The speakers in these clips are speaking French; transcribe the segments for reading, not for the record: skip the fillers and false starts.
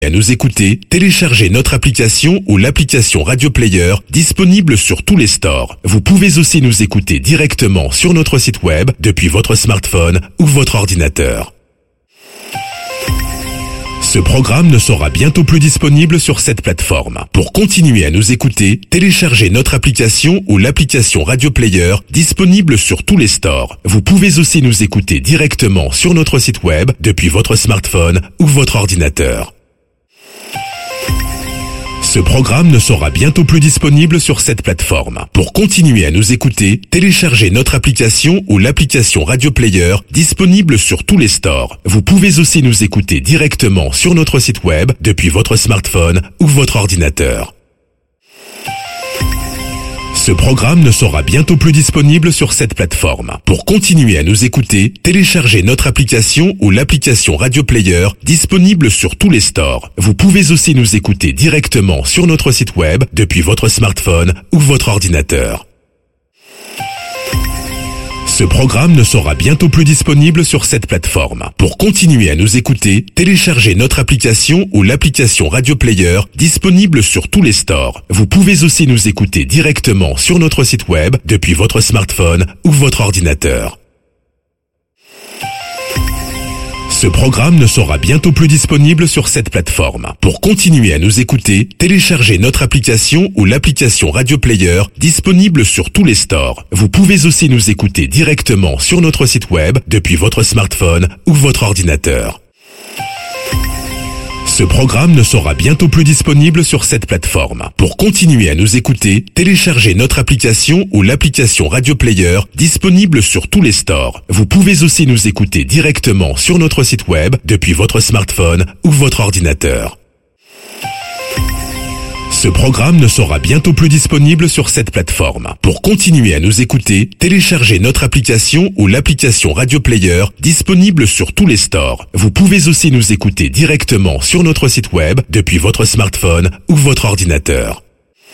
À nous écouter, téléchargez notre application ou l'application Radio Player disponible sur tous les stores. Vous pouvez aussi nous écouter directement sur notre site web depuis votre smartphone ou votre ordinateur. Ce programme ne sera bientôt plus disponible sur cette plateforme. Pour continuer à nous écouter, téléchargez notre application ou l'application Radio Player disponible sur tous les stores. Vous pouvez aussi nous écouter directement sur notre site web depuis votre smartphone ou votre ordinateur. Ce programme ne sera bientôt plus disponible sur cette plateforme. Pour continuer à nous écouter, téléchargez notre application ou l'application Radio Player disponible sur tous les stores. Vous pouvez aussi nous écouter directement sur notre site web depuis votre smartphone ou votre ordinateur. Ce programme ne sera bientôt plus disponible sur cette plateforme. Pour continuer à nous écouter, téléchargez notre application ou l'application Radio Player disponible sur tous les stores. Vous pouvez aussi nous écouter directement sur notre site web depuis votre smartphone ou votre ordinateur. Ce programme ne sera bientôt plus disponible sur cette plateforme. Pour continuer à nous écouter, téléchargez notre application ou l'application Radio Player disponible sur tous les stores. Vous pouvez aussi nous écouter directement sur notre site web depuis votre smartphone ou votre ordinateur. Ce programme ne sera bientôt plus disponible sur cette plateforme. Pour continuer à nous écouter, téléchargez notre application ou l'application Radio Player disponible sur tous les stores. Vous pouvez aussi nous écouter directement sur notre site web depuis votre smartphone ou votre ordinateur. Ce programme ne sera bientôt plus disponible sur cette plateforme. Pour continuer à nous écouter, téléchargez notre application ou l'application Radio Player disponible sur tous les stores. Vous pouvez aussi nous écouter directement sur notre site web depuis votre smartphone ou votre ordinateur. Ce programme ne sera bientôt plus disponible sur cette plateforme. Pour continuer à nous écouter, téléchargez notre application ou l'application Radio Player disponible sur tous les stores. Vous pouvez aussi nous écouter directement sur notre site web depuis votre smartphone ou votre ordinateur.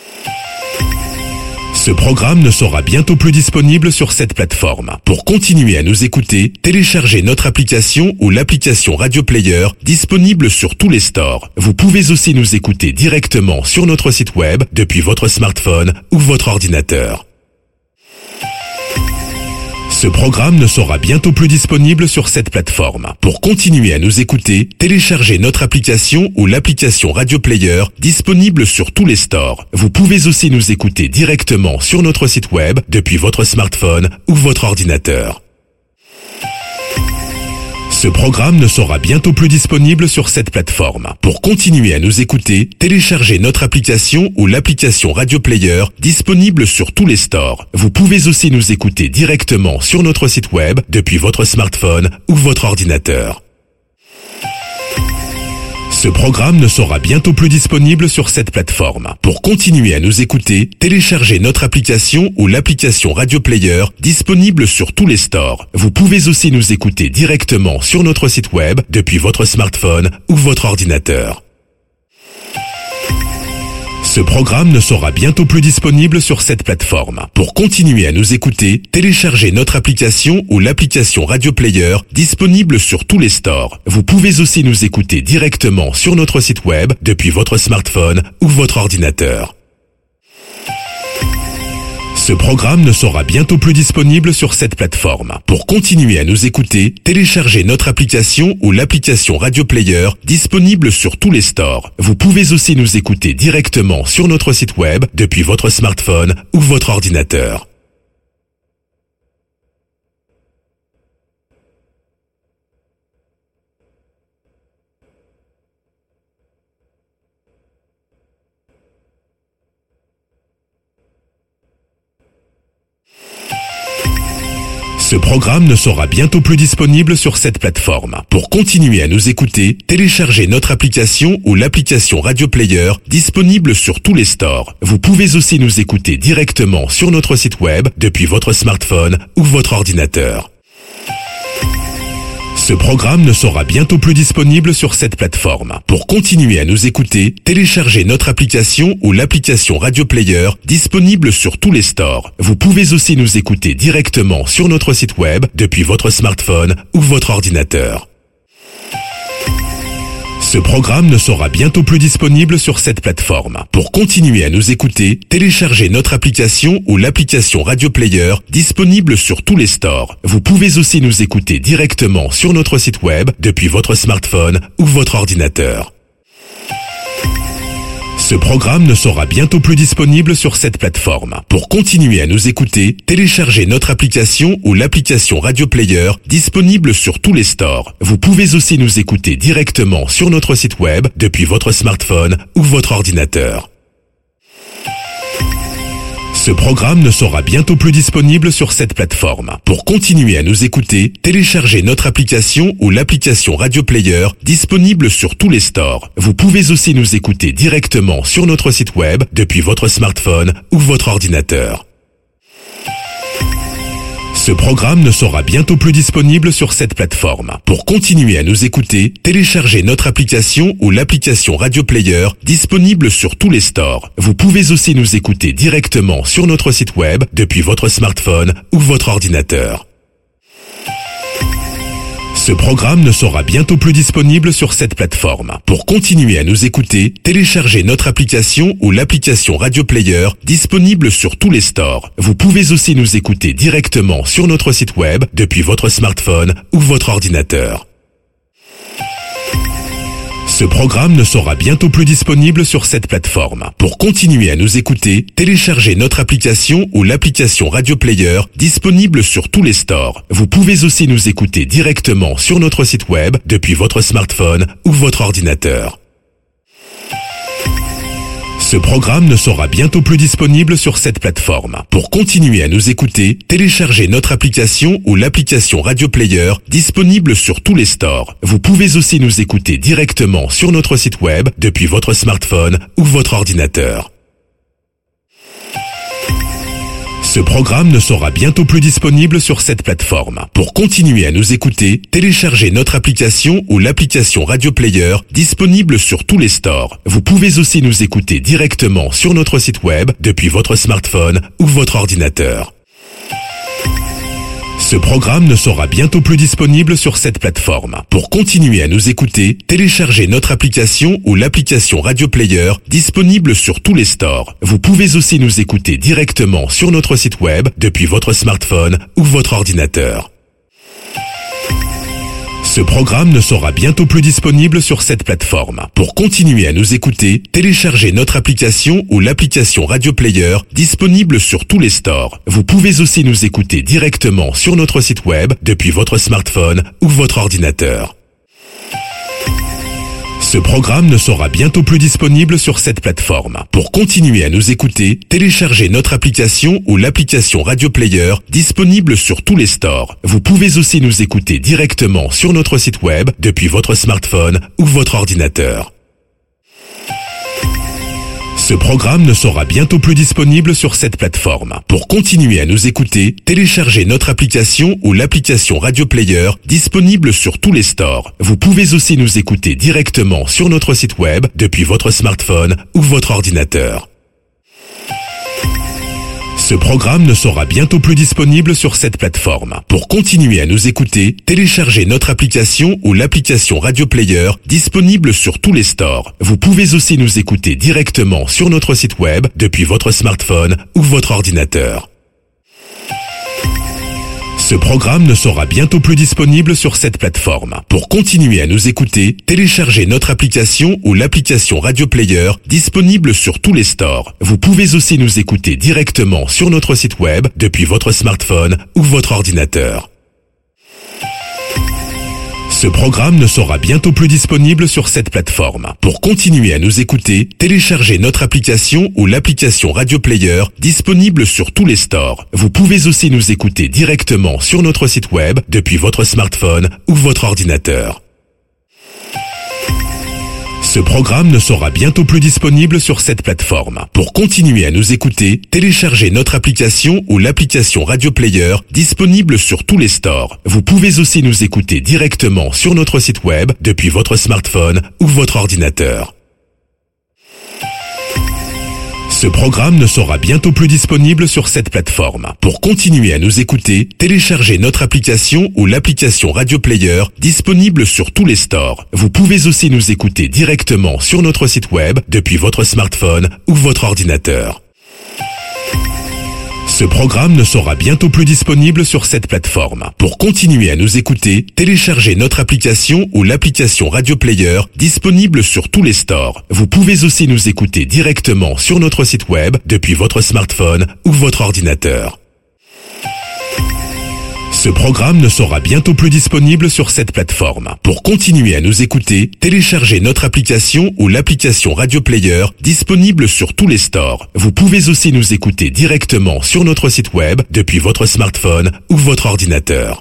Ce programme ne sera bientôt plus disponible sur cette plateforme. Pour continuer à nous écouter, téléchargez notre application ou l'application Radio Player disponible sur tous les stores. Vous pouvez aussi nous écouter directement sur notre site web depuis votre smartphone ou votre ordinateur. Ce programme ne sera bientôt plus disponible sur cette plateforme. Pour continuer à nous écouter, téléchargez notre application ou l'application Radio Player disponible sur tous les stores. Vous pouvez aussi nous écouter directement sur notre site web depuis votre smartphone ou votre ordinateur. Ce programme ne sera bientôt plus disponible sur cette plateforme. Pour continuer à nous écouter, téléchargez notre application ou l'application Radio Player disponible sur tous les stores. Vous pouvez aussi nous écouter directement sur notre site web depuis votre smartphone ou votre ordinateur. Ce programme ne sera bientôt plus disponible sur cette plateforme. Pour continuer à nous écouter, téléchargez notre application ou l'application Radio Player disponible sur tous les stores. Vous pouvez aussi nous écouter directement sur notre site web depuis votre smartphone ou votre ordinateur. Ce programme ne sera bientôt plus disponible sur cette plateforme. Pour continuer à nous écouter, téléchargez notre application ou l'application Radio Player disponible sur tous les stores. Vous pouvez aussi nous écouter directement sur notre site web depuis votre smartphone ou votre ordinateur. Ce programme ne sera bientôt plus disponible sur cette plateforme. Pour continuer à nous écouter, téléchargez notre application ou l'application Radio Player disponible sur tous les stores. Vous pouvez aussi nous écouter directement sur notre site web depuis votre smartphone ou votre ordinateur. Ce programme ne sera bientôt plus disponible sur cette plateforme. Pour continuer à nous écouter, téléchargez notre application ou l'application Radio Player disponible sur tous les stores. Vous pouvez aussi nous écouter directement sur notre site web depuis votre smartphone ou votre ordinateur. Ce programme ne sera bientôt plus disponible sur cette plateforme. Pour continuer à nous écouter, téléchargez notre application ou l'application Radio Player disponible sur tous les stores. Vous pouvez aussi nous écouter directement sur notre site web depuis votre smartphone ou votre ordinateur. Ce Ce programme ne sera bientôt plus disponible sur cette plateforme. Pour continuer à nous écouter, téléchargez notre application ou l'application Radio Player disponible sur tous les stores. Vous pouvez aussi nous écouter directement sur notre site web depuis votre smartphone ou votre ordinateur. Ce programme ne sera bientôt plus disponible sur cette plateforme. Pour continuer à nous écouter, téléchargez notre application ou l'application Radio Player disponible sur tous les stores. Vous pouvez aussi nous écouter directement sur notre site web depuis votre smartphone ou votre ordinateur. Ce programme ne sera bientôt plus disponible sur cette plateforme. Pour continuer à nous écouter, téléchargez notre application ou l'application Radio Player disponible sur tous les stores. Vous pouvez aussi nous écouter directement sur notre site web depuis votre smartphone ou votre ordinateur. Ce programme ne sera bientôt plus disponible sur cette plateforme. Pour continuer à nous écouter, téléchargez notre application ou l'application Radio Player disponible sur tous les stores. Vous pouvez aussi nous écouter directement sur notre site web depuis votre smartphone ou votre ordinateur. Ce programme ne sera bientôt plus disponible sur cette plateforme. Pour continuer à nous écouter, téléchargez notre application ou l'application Radio Player disponible sur tous les stores. Vous pouvez aussi nous écouter directement sur notre site web depuis votre smartphone ou votre ordinateur. Ce programme ne sera bientôt plus disponible sur cette plateforme. Pour continuer à nous écouter, téléchargez notre application ou l'application Radio Player disponible sur tous les stores. Vous pouvez aussi nous écouter directement sur notre site web depuis votre smartphone ou votre ordinateur. Ce programme ne sera bientôt plus disponible sur cette plateforme. Pour continuer à nous écouter, téléchargez notre application ou l'application Radio Player disponible sur tous les stores. Vous pouvez aussi nous écouter directement sur notre site web depuis votre smartphone ou votre ordinateur. Ce programme ne sera bientôt plus disponible sur cette plateforme. Pour continuer à nous écouter, téléchargez notre application ou l'application Radio Player disponible sur tous les stores. Vous pouvez aussi nous écouter directement sur notre site web depuis votre smartphone ou votre ordinateur. Ce programme ne sera bientôt plus disponible sur cette plateforme. Pour continuer à nous écouter, téléchargez notre application ou l'application Radio Player disponible sur tous les stores. Vous pouvez aussi nous écouter directement sur notre site web depuis votre smartphone ou votre ordinateur. Ce programme ne sera bientôt plus disponible sur cette plateforme. Pour continuer à nous écouter, téléchargez notre application ou l'application Radio Player disponible sur tous les stores. Vous pouvez aussi nous écouter directement sur notre site web depuis votre smartphone ou votre ordinateur. Ce programme ne sera bientôt plus disponible sur cette plateforme. Pour continuer à nous écouter, téléchargez notre application ou l'application Radio Player disponible sur tous les stores. Vous pouvez aussi nous écouter directement sur notre site web depuis votre smartphone ou votre ordinateur. Ce programme ne sera bientôt plus disponible sur cette plateforme. Pour continuer à nous écouter, téléchargez notre application ou l'application Radio Player disponible sur tous les stores. Vous pouvez aussi nous écouter directement sur notre site web depuis votre smartphone ou votre ordinateur. Ce programme ne sera bientôt plus disponible sur cette plateforme. Pour continuer à nous écouter, téléchargez notre application ou l'application Radio Player disponible sur tous les stores. Vous pouvez aussi nous écouter directement sur notre site web depuis votre smartphone ou votre ordinateur. Ce programme ne sera bientôt plus disponible sur cette plateforme. Pour continuer à nous écouter, téléchargez notre application ou l'application Radio Player disponible sur tous les stores. Vous pouvez aussi nous écouter directement sur notre site web depuis votre smartphone ou votre ordinateur. Ce programme ne sera bientôt plus disponible sur cette plateforme. Pour continuer à nous écouter, téléchargez notre application ou l'application Radio Player disponible sur tous les stores. Vous pouvez aussi nous écouter directement sur notre site web depuis votre smartphone ou votre ordinateur. Ce programme ne sera bientôt plus disponible sur cette plateforme. Pour continuer à nous écouter, téléchargez notre application ou l'application Radio Player disponible sur tous les stores. Vous pouvez aussi nous écouter directement sur notre site web depuis votre smartphone ou votre ordinateur. Ce programme ne sera bientôt plus disponible sur cette plateforme. Pour continuer à nous écouter, téléchargez notre application ou l'application Radio Player disponible sur tous les stores. Vous pouvez aussi nous écouter directement sur notre site web depuis votre smartphone ou votre ordinateur. Ce programme ne sera bientôt plus disponible sur cette plateforme. Pour continuer à nous écouter, téléchargez notre application ou l'application Radio Player disponible sur tous les stores. Vous pouvez aussi nous écouter directement sur notre site web depuis votre smartphone ou votre ordinateur. Ce programme ne sera bientôt plus disponible sur cette plateforme. Pour continuer à nous écouter, téléchargez notre application ou l'application Radio Player disponible sur tous les stores. Vous pouvez aussi nous écouter directement sur notre site web depuis votre smartphone ou votre ordinateur.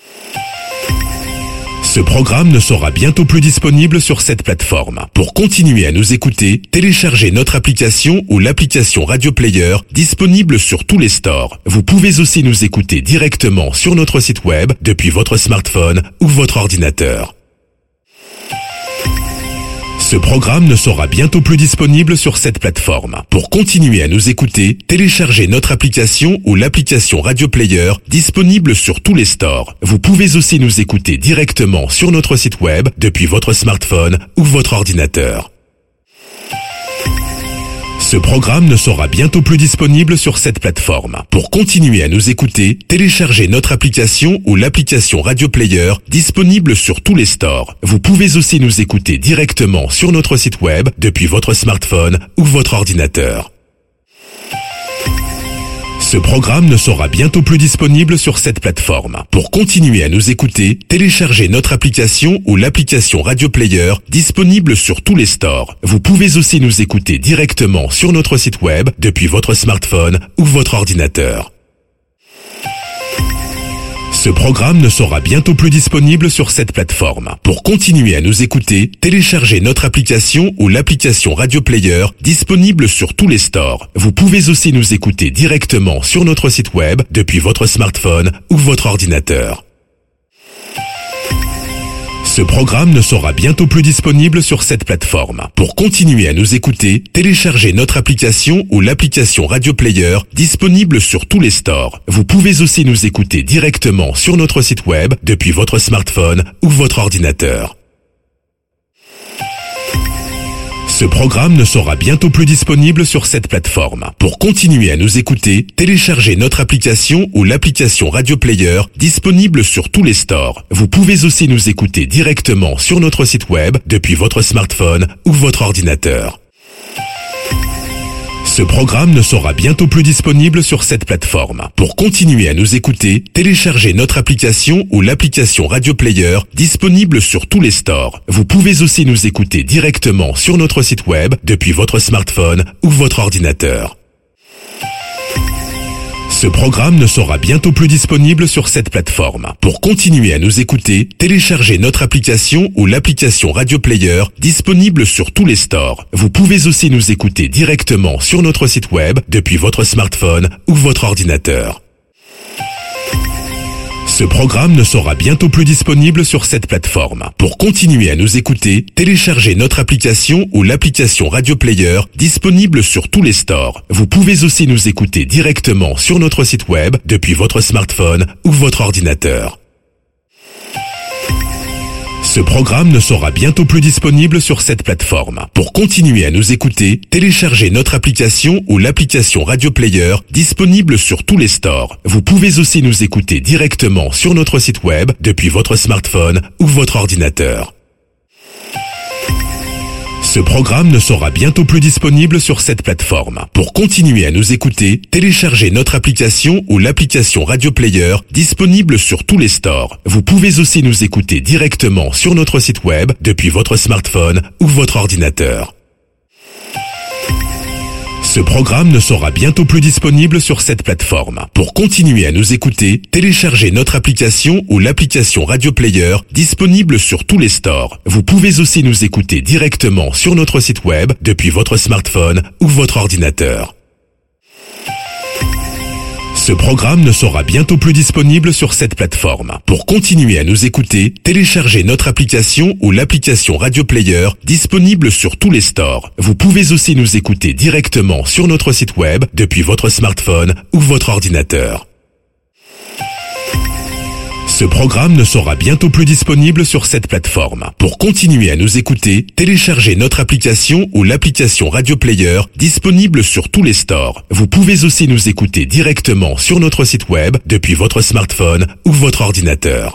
Ce programme ne sera bientôt plus disponible sur cette plateforme. Pour continuer à nous écouter, téléchargez notre application ou l'application Radio Player disponible sur tous les stores. Vous pouvez aussi nous écouter directement sur notre site web depuis votre smartphone ou votre ordinateur. Ce programme ne sera bientôt plus disponible sur cette plateforme. Pour continuer à nous écouter, téléchargez notre application ou l'application Radio Player disponible sur tous les stores. Vous pouvez aussi nous écouter directement sur notre site web depuis votre smartphone ou votre ordinateur. Ce programme ne sera bientôt plus disponible sur cette plateforme. Pour continuer à nous écouter, téléchargez notre application ou l'application Radio Player disponible sur tous les stores. Vous pouvez aussi nous écouter directement sur notre site web depuis votre smartphone ou votre ordinateur. Ce programme ne sera bientôt plus disponible sur cette plateforme. Pour continuer à nous écouter, téléchargez notre application ou l'application Radio Player disponible sur tous les stores. Vous pouvez aussi nous écouter directement sur notre site web depuis votre smartphone ou votre ordinateur. Ce programme ne sera bientôt plus disponible sur cette plateforme. Pour continuer à nous écouter, téléchargez notre application ou l'application Radio Player disponible sur tous les stores. Vous pouvez aussi nous écouter directement sur notre site web depuis votre smartphone ou votre ordinateur. Ce programme ne sera bientôt plus disponible sur cette plateforme. Pour continuer à nous écouter, téléchargez notre application ou l'application Radio Player disponible sur tous les stores. Vous pouvez aussi nous écouter directement sur notre site web depuis votre smartphone ou votre ordinateur. Ce programme ne sera bientôt plus disponible sur cette plateforme. Pour continuer à nous écouter, téléchargez notre application ou l'application Radio Player disponible sur tous les stores. Vous pouvez aussi nous écouter directement sur notre site web depuis votre smartphone ou votre ordinateur. Ce programme ne sera bientôt plus disponible sur cette plateforme. Pour continuer à nous écouter, téléchargez notre application ou l'application Radio Player disponible sur tous les stores. Vous pouvez aussi nous écouter directement sur notre site web depuis votre smartphone ou votre ordinateur. Ce programme ne sera bientôt plus disponible sur cette plateforme. Pour continuer à nous écouter, téléchargez notre application ou l'application Radio Player disponible sur tous les stores. Vous pouvez aussi nous écouter directement sur notre site web depuis votre smartphone ou votre ordinateur. Ce programme ne sera bientôt plus disponible sur cette plateforme. Pour continuer à nous écouter, téléchargez notre application ou l'application Radio Player disponible sur tous les stores. Vous pouvez aussi nous écouter directement sur notre site web depuis votre smartphone ou votre ordinateur. Ce programme ne sera bientôt plus disponible sur cette plateforme. Pour continuer à nous écouter, téléchargez notre application ou l'application Radio Player disponible sur tous les stores. Vous pouvez aussi nous écouter directement sur notre site web depuis votre smartphone ou votre ordinateur. Ce programme ne sera bientôt plus disponible sur cette plateforme. Pour continuer à nous écouter, téléchargez notre application ou l'application Radio Player disponible sur tous les stores. Vous pouvez aussi nous écouter directement sur notre site web depuis votre smartphone ou votre ordinateur. Ce programme ne sera bientôt plus disponible sur cette plateforme. Pour continuer à nous écouter, téléchargez notre application ou l'application Radio Player disponible sur tous les stores. Vous pouvez aussi nous écouter directement sur notre site web depuis votre smartphone ou votre ordinateur. Ce programme ne sera bientôt plus disponible sur cette plateforme. Pour continuer à nous écouter, téléchargez notre application ou l'application Radio Player disponible sur tous les stores. Vous pouvez aussi nous écouter directement sur notre site web depuis votre smartphone ou votre ordinateur. Ce programme ne sera bientôt plus disponible sur cette plateforme. Pour continuer à nous écouter, téléchargez notre application ou l'application Radio Player disponible sur tous les stores. Vous pouvez aussi nous écouter directement sur notre site web depuis votre smartphone ou votre ordinateur.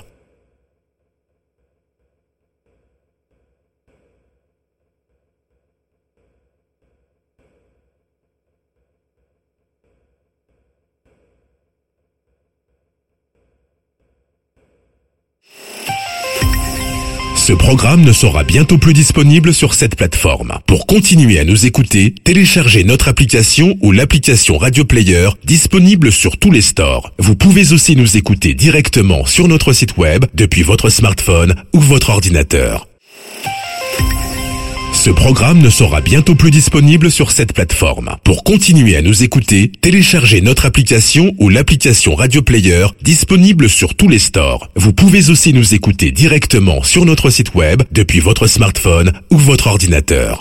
Ce programme ne sera bientôt plus disponible sur cette plateforme. Pour continuer à nous écouter, téléchargez notre application ou l'application Radio Player disponible sur tous les stores. Vous pouvez aussi nous écouter directement sur notre site web depuis votre smartphone ou votre ordinateur. Ce programme ne sera bientôt plus disponible sur cette plateforme. Pour continuer à nous écouter, téléchargez notre application ou l'application Radio Player disponible sur tous les stores. Vous pouvez aussi nous écouter directement sur notre site web depuis votre smartphone ou votre ordinateur.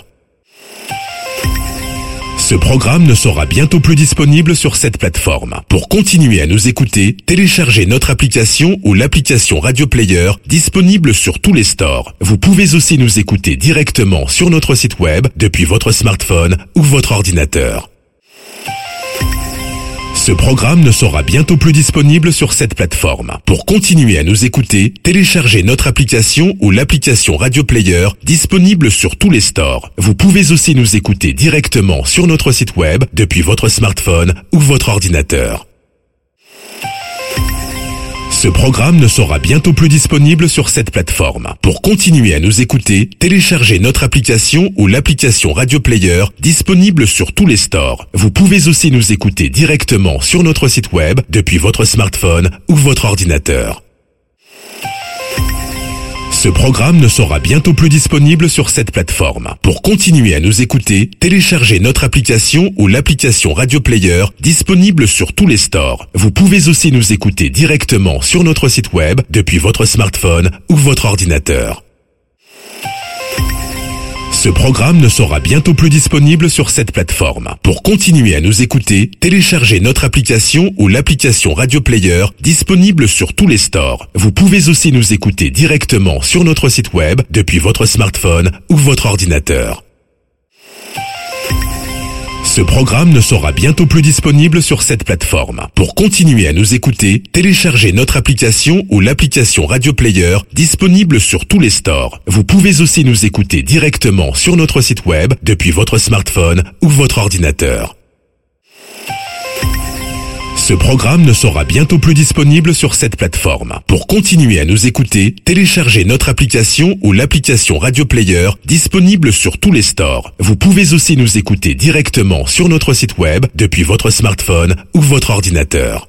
Ce programme ne sera bientôt plus disponible sur cette plateforme. Pour continuer à nous écouter, téléchargez notre application ou l'application Radio Player disponible sur tous les stores. Vous pouvez aussi nous écouter directement sur notre site web depuis votre smartphone ou votre ordinateur. Ce programme ne sera bientôt plus disponible sur cette plateforme. Pour continuer à nous écouter, téléchargez notre application ou l'application Radio Player disponible sur tous les stores. Vous pouvez aussi nous écouter directement sur notre site web depuis votre smartphone ou votre ordinateur. Ce programme ne sera bientôt plus disponible sur cette plateforme. Pour continuer à nous écouter, téléchargez notre application ou l'application Radio Player disponible sur tous les stores. Vous pouvez aussi nous écouter directement sur notre site web depuis votre smartphone ou votre ordinateur. Ce programme ne sera bientôt plus disponible sur cette plateforme. Pour continuer à nous écouter, téléchargez notre application ou l'application Radio Player disponible sur tous les stores. Vous pouvez aussi nous écouter directement sur notre site web depuis votre smartphone ou votre ordinateur. Ce programme ne sera bientôt plus disponible sur cette plateforme. Pour continuer à nous écouter, téléchargez notre application ou l'application Radio Player disponible sur tous les stores. Vous pouvez aussi nous écouter directement sur notre site web depuis votre smartphone ou votre ordinateur. Ce programme ne sera bientôt plus disponible sur cette plateforme. Pour continuer à nous écouter, téléchargez notre application ou l'application Radio Player disponible sur tous les stores. Vous pouvez aussi nous écouter directement sur notre site web depuis votre smartphone ou votre ordinateur. Ce programme ne sera bientôt plus disponible sur cette plateforme. Pour continuer à nous écouter, téléchargez notre application ou l'application Radio Player disponible sur tous les stores. Vous pouvez aussi nous écouter directement sur notre site web depuis votre smartphone ou votre ordinateur.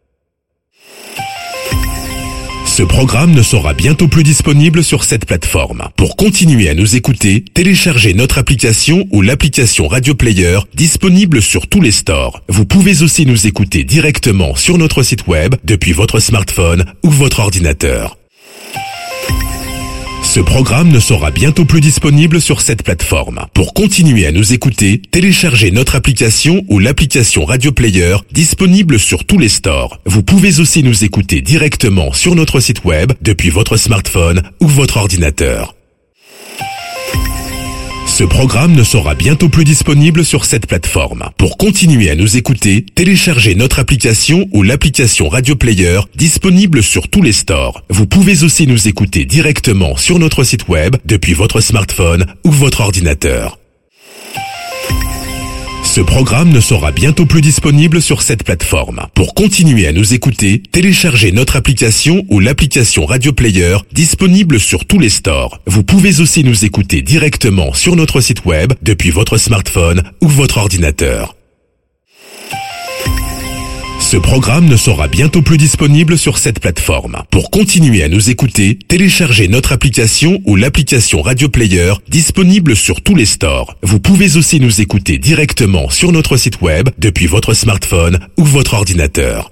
Ce programme ne sera bientôt plus disponible sur cette plateforme. Pour continuer à nous écouter, téléchargez notre application ou l'application Radio Player disponible sur tous les stores. Vous pouvez aussi nous écouter directement sur notre site web depuis votre smartphone ou votre ordinateur. Ce programme ne sera bientôt plus disponible sur cette plateforme. Pour continuer à nous écouter, téléchargez notre application ou l'application Radio Player disponible sur tous les stores. Vous pouvez aussi nous écouter directement sur notre site web depuis votre smartphone ou votre ordinateur. Ce programme ne sera bientôt plus disponible sur cette plateforme. Pour continuer à nous écouter, téléchargez notre application ou l'application Radio Player disponible sur tous les stores. Vous pouvez aussi nous écouter directement sur notre site web depuis votre smartphone ou votre ordinateur. Ce programme ne sera bientôt plus disponible sur cette plateforme. Pour continuer à nous écouter, téléchargez notre application ou l'application Radio Player disponible sur tous les stores. Vous pouvez aussi nous écouter directement sur notre site web depuis votre smartphone ou votre ordinateur. Ce programme ne sera bientôt plus disponible sur cette plateforme. Pour continuer à nous écouter, téléchargez notre application ou l'application Radio Player disponible sur tous les stores. Vous pouvez aussi nous écouter directement sur notre site web depuis votre smartphone ou votre ordinateur.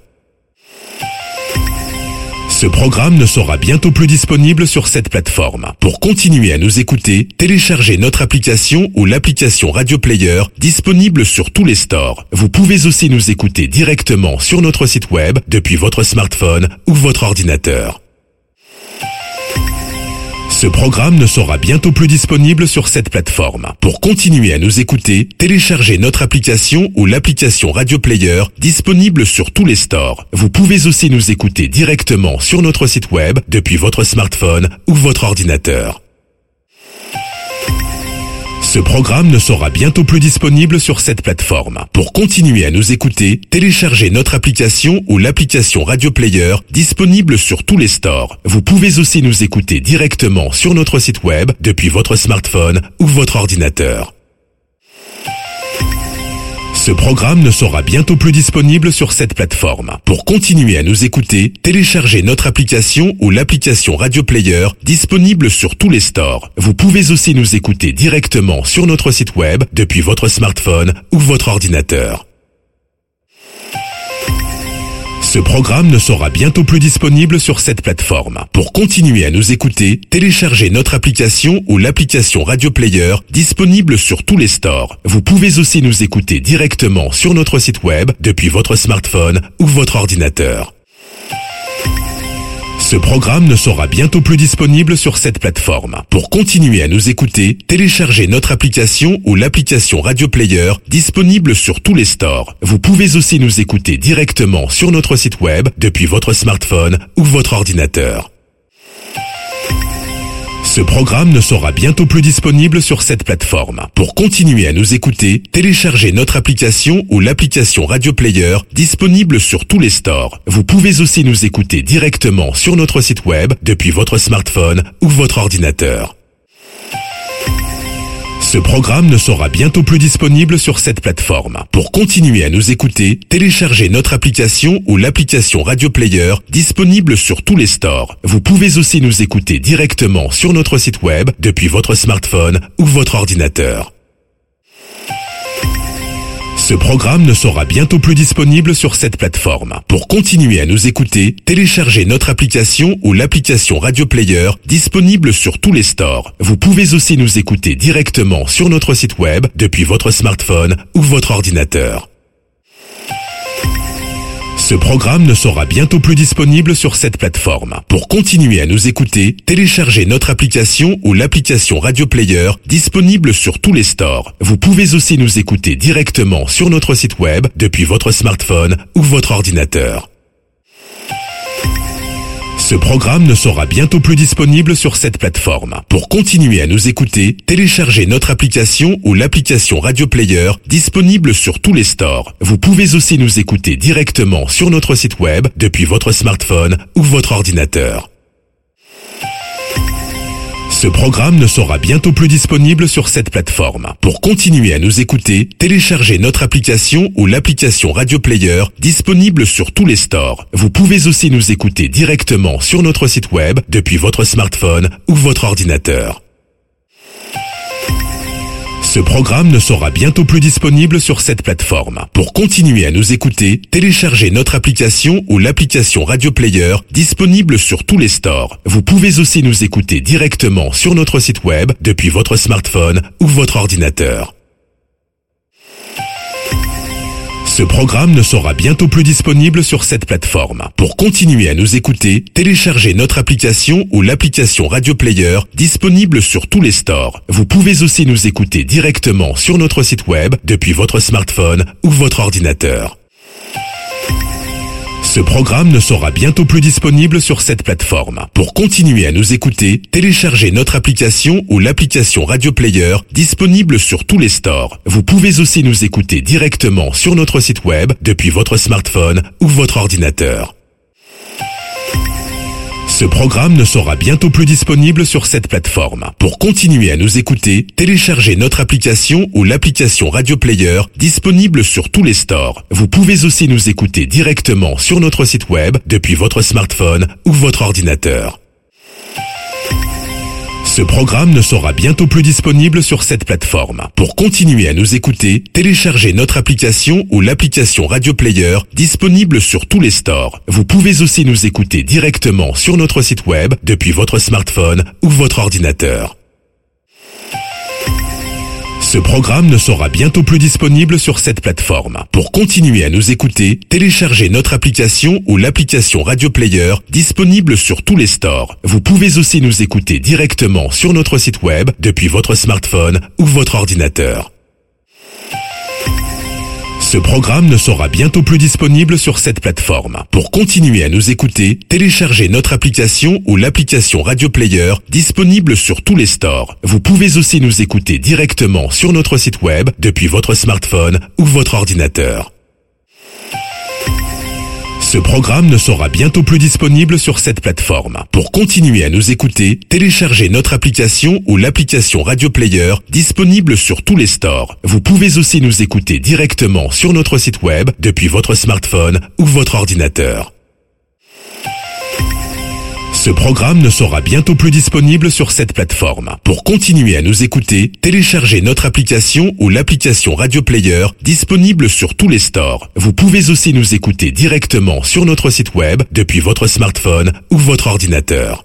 Ce programme ne sera bientôt plus disponible sur cette plateforme. Pour continuer à nous écouter, téléchargez notre application ou l'application Radio Player disponible sur tous les stores. Vous pouvez aussi nous écouter directement sur notre site web depuis votre smartphone ou votre ordinateur. Ce programme ne sera bientôt plus disponible sur cette plateforme. Pour continuer à nous écouter, téléchargez notre application ou l'application Radio Player disponible sur tous les stores. Vous pouvez aussi nous écouter directement sur notre site web depuis votre smartphone ou votre ordinateur. Ce programme ne sera bientôt plus disponible sur cette plateforme. Pour continuer à nous écouter, téléchargez notre application ou l'application Radio Player disponible sur tous les stores. Vous pouvez aussi nous écouter directement sur notre site web depuis votre smartphone ou votre ordinateur. Ce programme ne sera bientôt plus disponible sur cette plateforme. Pour continuer à nous écouter, téléchargez notre application ou l'application Radio Player disponible sur tous les stores. Vous pouvez aussi nous écouter directement sur notre site web depuis votre smartphone ou votre ordinateur. Ce programme ne sera bientôt plus disponible sur cette plateforme. Pour continuer à nous écouter, téléchargez notre application ou l'application Radio Player disponible sur tous les stores. Vous pouvez aussi nous écouter directement sur notre site web depuis votre smartphone ou votre ordinateur. Ce programme ne sera bientôt plus disponible sur cette plateforme. Pour continuer à nous écouter, téléchargez notre application ou l'application Radio Player disponible sur tous les stores. Vous pouvez aussi nous écouter directement sur notre site web depuis votre smartphone ou votre ordinateur. Ce programme ne sera bientôt plus disponible sur cette plateforme. Pour continuer à nous écouter, téléchargez notre application ou l'application Radio Player disponible sur tous les stores. Vous pouvez aussi nous écouter directement sur notre site web depuis votre smartphone ou votre ordinateur. Ce programme ne sera bientôt plus disponible sur cette plateforme. Pour continuer à nous écouter, téléchargez notre application ou l'application Radio Player disponible sur tous les stores. Vous pouvez aussi nous écouter directement sur notre site web depuis votre smartphone ou votre ordinateur. Ce programme ne sera bientôt plus disponible sur cette plateforme. Pour continuer à nous écouter, téléchargez notre application ou l'application Radio Player disponible sur tous les stores. Vous pouvez aussi nous écouter directement sur notre site web depuis votre smartphone ou votre ordinateur. Ce programme ne sera bientôt plus disponible sur cette plateforme. Pour continuer à nous écouter, téléchargez notre application ou l'application Radio Player disponible sur tous les stores. Vous pouvez aussi nous écouter directement sur notre site web depuis votre smartphone ou votre ordinateur. Ce programme ne sera bientôt plus disponible sur cette plateforme. Pour continuer à nous écouter, téléchargez notre application ou l'application Radio Player disponible sur tous les stores. Vous pouvez aussi nous écouter directement sur notre site web depuis votre smartphone ou votre ordinateur. Ce programme ne sera bientôt plus disponible sur cette plateforme. Pour continuer à nous écouter, téléchargez notre application ou l'application Radio Player disponible sur tous les stores. Vous pouvez aussi nous écouter directement sur notre site web depuis votre smartphone ou votre ordinateur. Ce programme ne sera bientôt plus disponible sur cette plateforme. Pour continuer à nous écouter, téléchargez notre application ou l'application Radio Player disponible sur tous les stores. Vous pouvez aussi nous écouter directement sur notre site web depuis votre smartphone ou votre ordinateur. Ce programme ne sera bientôt plus disponible sur cette plateforme. Pour continuer à nous écouter, téléchargez notre application ou l'application Radio Player disponible sur tous les stores. Vous pouvez aussi nous écouter directement sur notre site web depuis votre smartphone ou votre ordinateur. Ce programme ne sera bientôt plus disponible sur cette plateforme. Pour continuer à nous écouter, téléchargez notre application ou l'application Radio Player disponible sur tous les stores. Vous pouvez aussi nous écouter directement sur notre site web depuis votre smartphone ou votre ordinateur. Ce programme ne sera bientôt plus disponible sur cette plateforme. Pour continuer à nous écouter, téléchargez notre application ou l'application Radio Player disponible sur tous les stores. Vous pouvez aussi nous écouter directement sur notre site web depuis votre smartphone ou votre ordinateur. Ce programme ne sera bientôt plus disponible sur cette plateforme. Pour continuer à nous écouter, téléchargez notre application ou l'application Radio Player disponible sur tous les stores. Vous pouvez aussi nous écouter directement sur notre site web depuis votre smartphone ou votre ordinateur. Ce programme ne sera bientôt plus disponible sur cette plateforme. Pour continuer à nous écouter, téléchargez notre application ou l'application Radio Player disponible sur tous les stores. Vous pouvez aussi nous écouter directement sur notre site web depuis votre smartphone ou votre ordinateur. Ce programme ne sera bientôt plus disponible sur cette plateforme. Pour continuer à nous écouter, téléchargez notre application ou l'application Radio Player disponible sur tous les stores. Vous pouvez aussi nous écouter directement sur notre site web depuis votre smartphone ou votre ordinateur. Ce programme ne sera bientôt plus disponible sur cette plateforme. Pour continuer à nous écouter, téléchargez notre application ou l'application Radio Player disponible sur tous les stores. Vous pouvez aussi nous écouter directement sur notre site web depuis votre smartphone ou votre ordinateur. Ce programme ne sera bientôt plus disponible sur cette plateforme. Pour continuer à nous écouter, téléchargez notre application ou l'application Radio Player disponible sur tous les stores. Vous pouvez aussi nous écouter directement sur notre site web depuis votre smartphone ou votre ordinateur.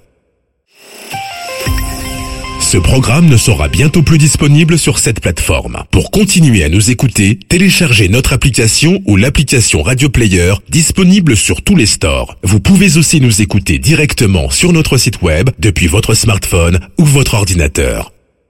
Ce programme ne sera bientôt plus disponible sur cette plateforme. Pour continuer à nous écouter, téléchargez notre application ou l'application Radio Player disponible sur tous les stores. Vous pouvez aussi nous écouter directement sur notre site web depuis votre smartphone ou votre ordinateur.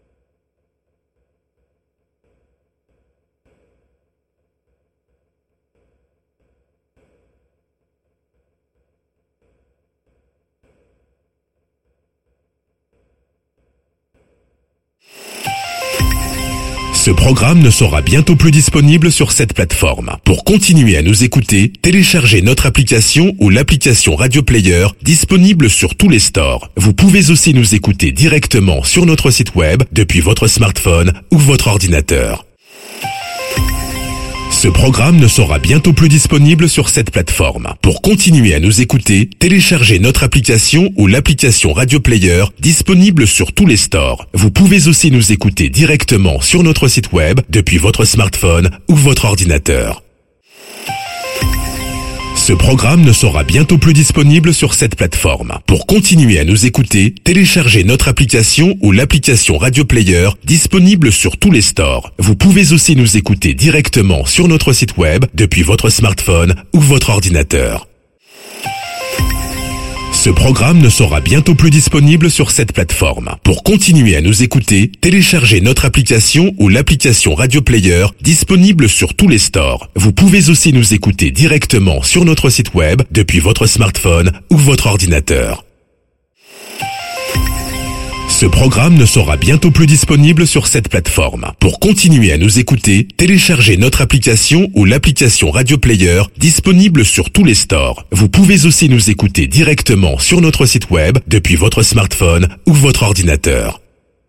Ce programme ne sera bientôt plus disponible sur cette plateforme. Pour continuer à nous écouter, téléchargez notre application ou l'application Radio Player disponible sur tous les stores. Vous pouvez aussi nous écouter directement sur notre site web depuis votre smartphone ou votre ordinateur. Ce programme ne sera bientôt plus disponible sur cette plateforme. Pour continuer à nous écouter, téléchargez notre application ou l'application Radio Player disponible sur tous les stores. Vous pouvez aussi nous écouter directement sur notre site web depuis votre smartphone ou votre ordinateur. Ce programme ne sera bientôt plus disponible sur cette plateforme. Pour continuer à nous écouter, téléchargez notre application ou l'application Radio Player disponible sur tous les stores. Vous pouvez aussi nous écouter directement sur notre site web depuis votre smartphone ou votre ordinateur. Ce programme ne sera bientôt plus disponible sur cette plateforme. Pour continuer à nous écouter, téléchargez notre application ou l'application Radio Player disponible sur tous les stores. Vous pouvez aussi nous écouter directement sur notre site web depuis votre smartphone ou votre ordinateur. Ce programme ne sera bientôt plus disponible sur cette plateforme. Pour continuer à nous écouter, téléchargez notre application ou l'application Radio Player disponible sur tous les stores. Vous pouvez aussi nous écouter directement sur notre site web depuis votre smartphone ou votre ordinateur.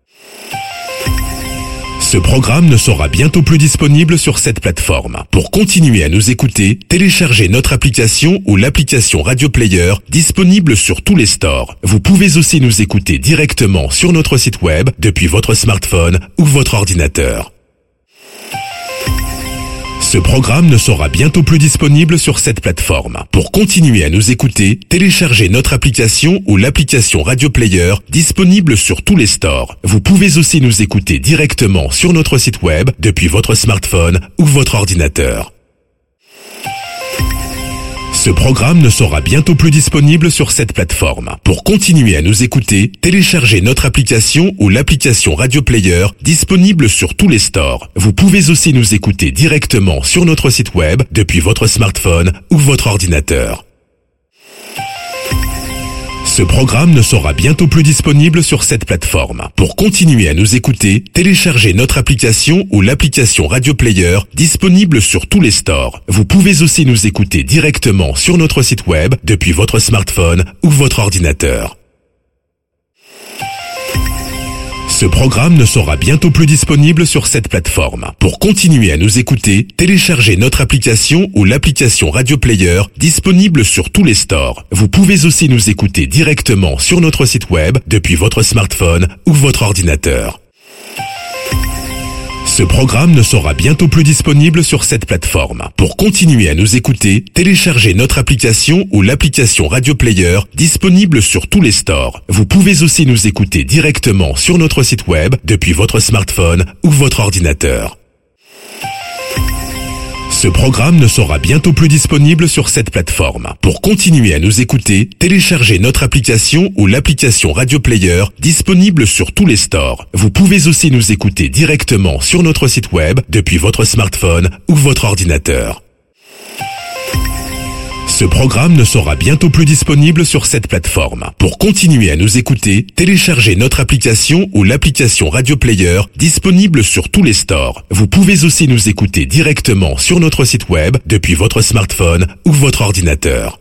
Ce programme ne sera bientôt plus disponible sur cette plateforme. Pour continuer à nous écouter, téléchargez notre application ou l'application Radio Player disponible sur tous les stores. Vous pouvez aussi nous écouter directement sur notre site web depuis votre smartphone ou votre ordinateur. Ce programme ne sera bientôt plus disponible sur cette plateforme. Pour continuer à nous écouter, téléchargez notre application ou l'application Radio Player disponible sur tous les stores. Vous pouvez aussi nous écouter directement sur notre site web depuis votre smartphone ou votre ordinateur. Ce programme ne sera bientôt plus disponible sur cette plateforme. Pour continuer à nous écouter, téléchargez notre application ou l'application Radio Player disponible sur tous les stores. Vous pouvez aussi nous écouter directement sur notre site web depuis votre smartphone ou votre ordinateur. Ce programme ne sera bientôt plus disponible sur cette plateforme. Pour continuer à nous écouter, téléchargez notre application ou l'application Radio Player disponible sur tous les stores. Vous pouvez aussi nous écouter directement sur notre site web depuis votre smartphone ou votre ordinateur. Ce programme ne sera bientôt plus disponible sur cette plateforme. Pour continuer à nous écouter, téléchargez notre application ou l'application Radio Player disponible sur tous les stores. Vous pouvez aussi nous écouter directement sur notre site web depuis votre smartphone ou votre ordinateur. Ce programme ne sera bientôt plus disponible sur cette plateforme. Pour continuer à nous écouter, téléchargez notre application ou l'application Radio Player disponible sur tous les stores. Vous pouvez aussi nous écouter directement sur notre site web depuis votre smartphone ou votre ordinateur. Ce programme ne sera bientôt plus disponible sur cette plateforme. Pour continuer à nous écouter, téléchargez notre application ou l'application Radio Player disponible sur tous les stores. Vous pouvez aussi nous écouter directement sur notre site web depuis votre smartphone ou votre ordinateur. Ce programme ne sera bientôt plus disponible sur cette plateforme. Pour continuer à nous écouter, téléchargez notre application ou l'application Radio Player disponible sur tous les stores. Vous pouvez aussi nous écouter directement sur notre site web depuis votre smartphone ou votre ordinateur.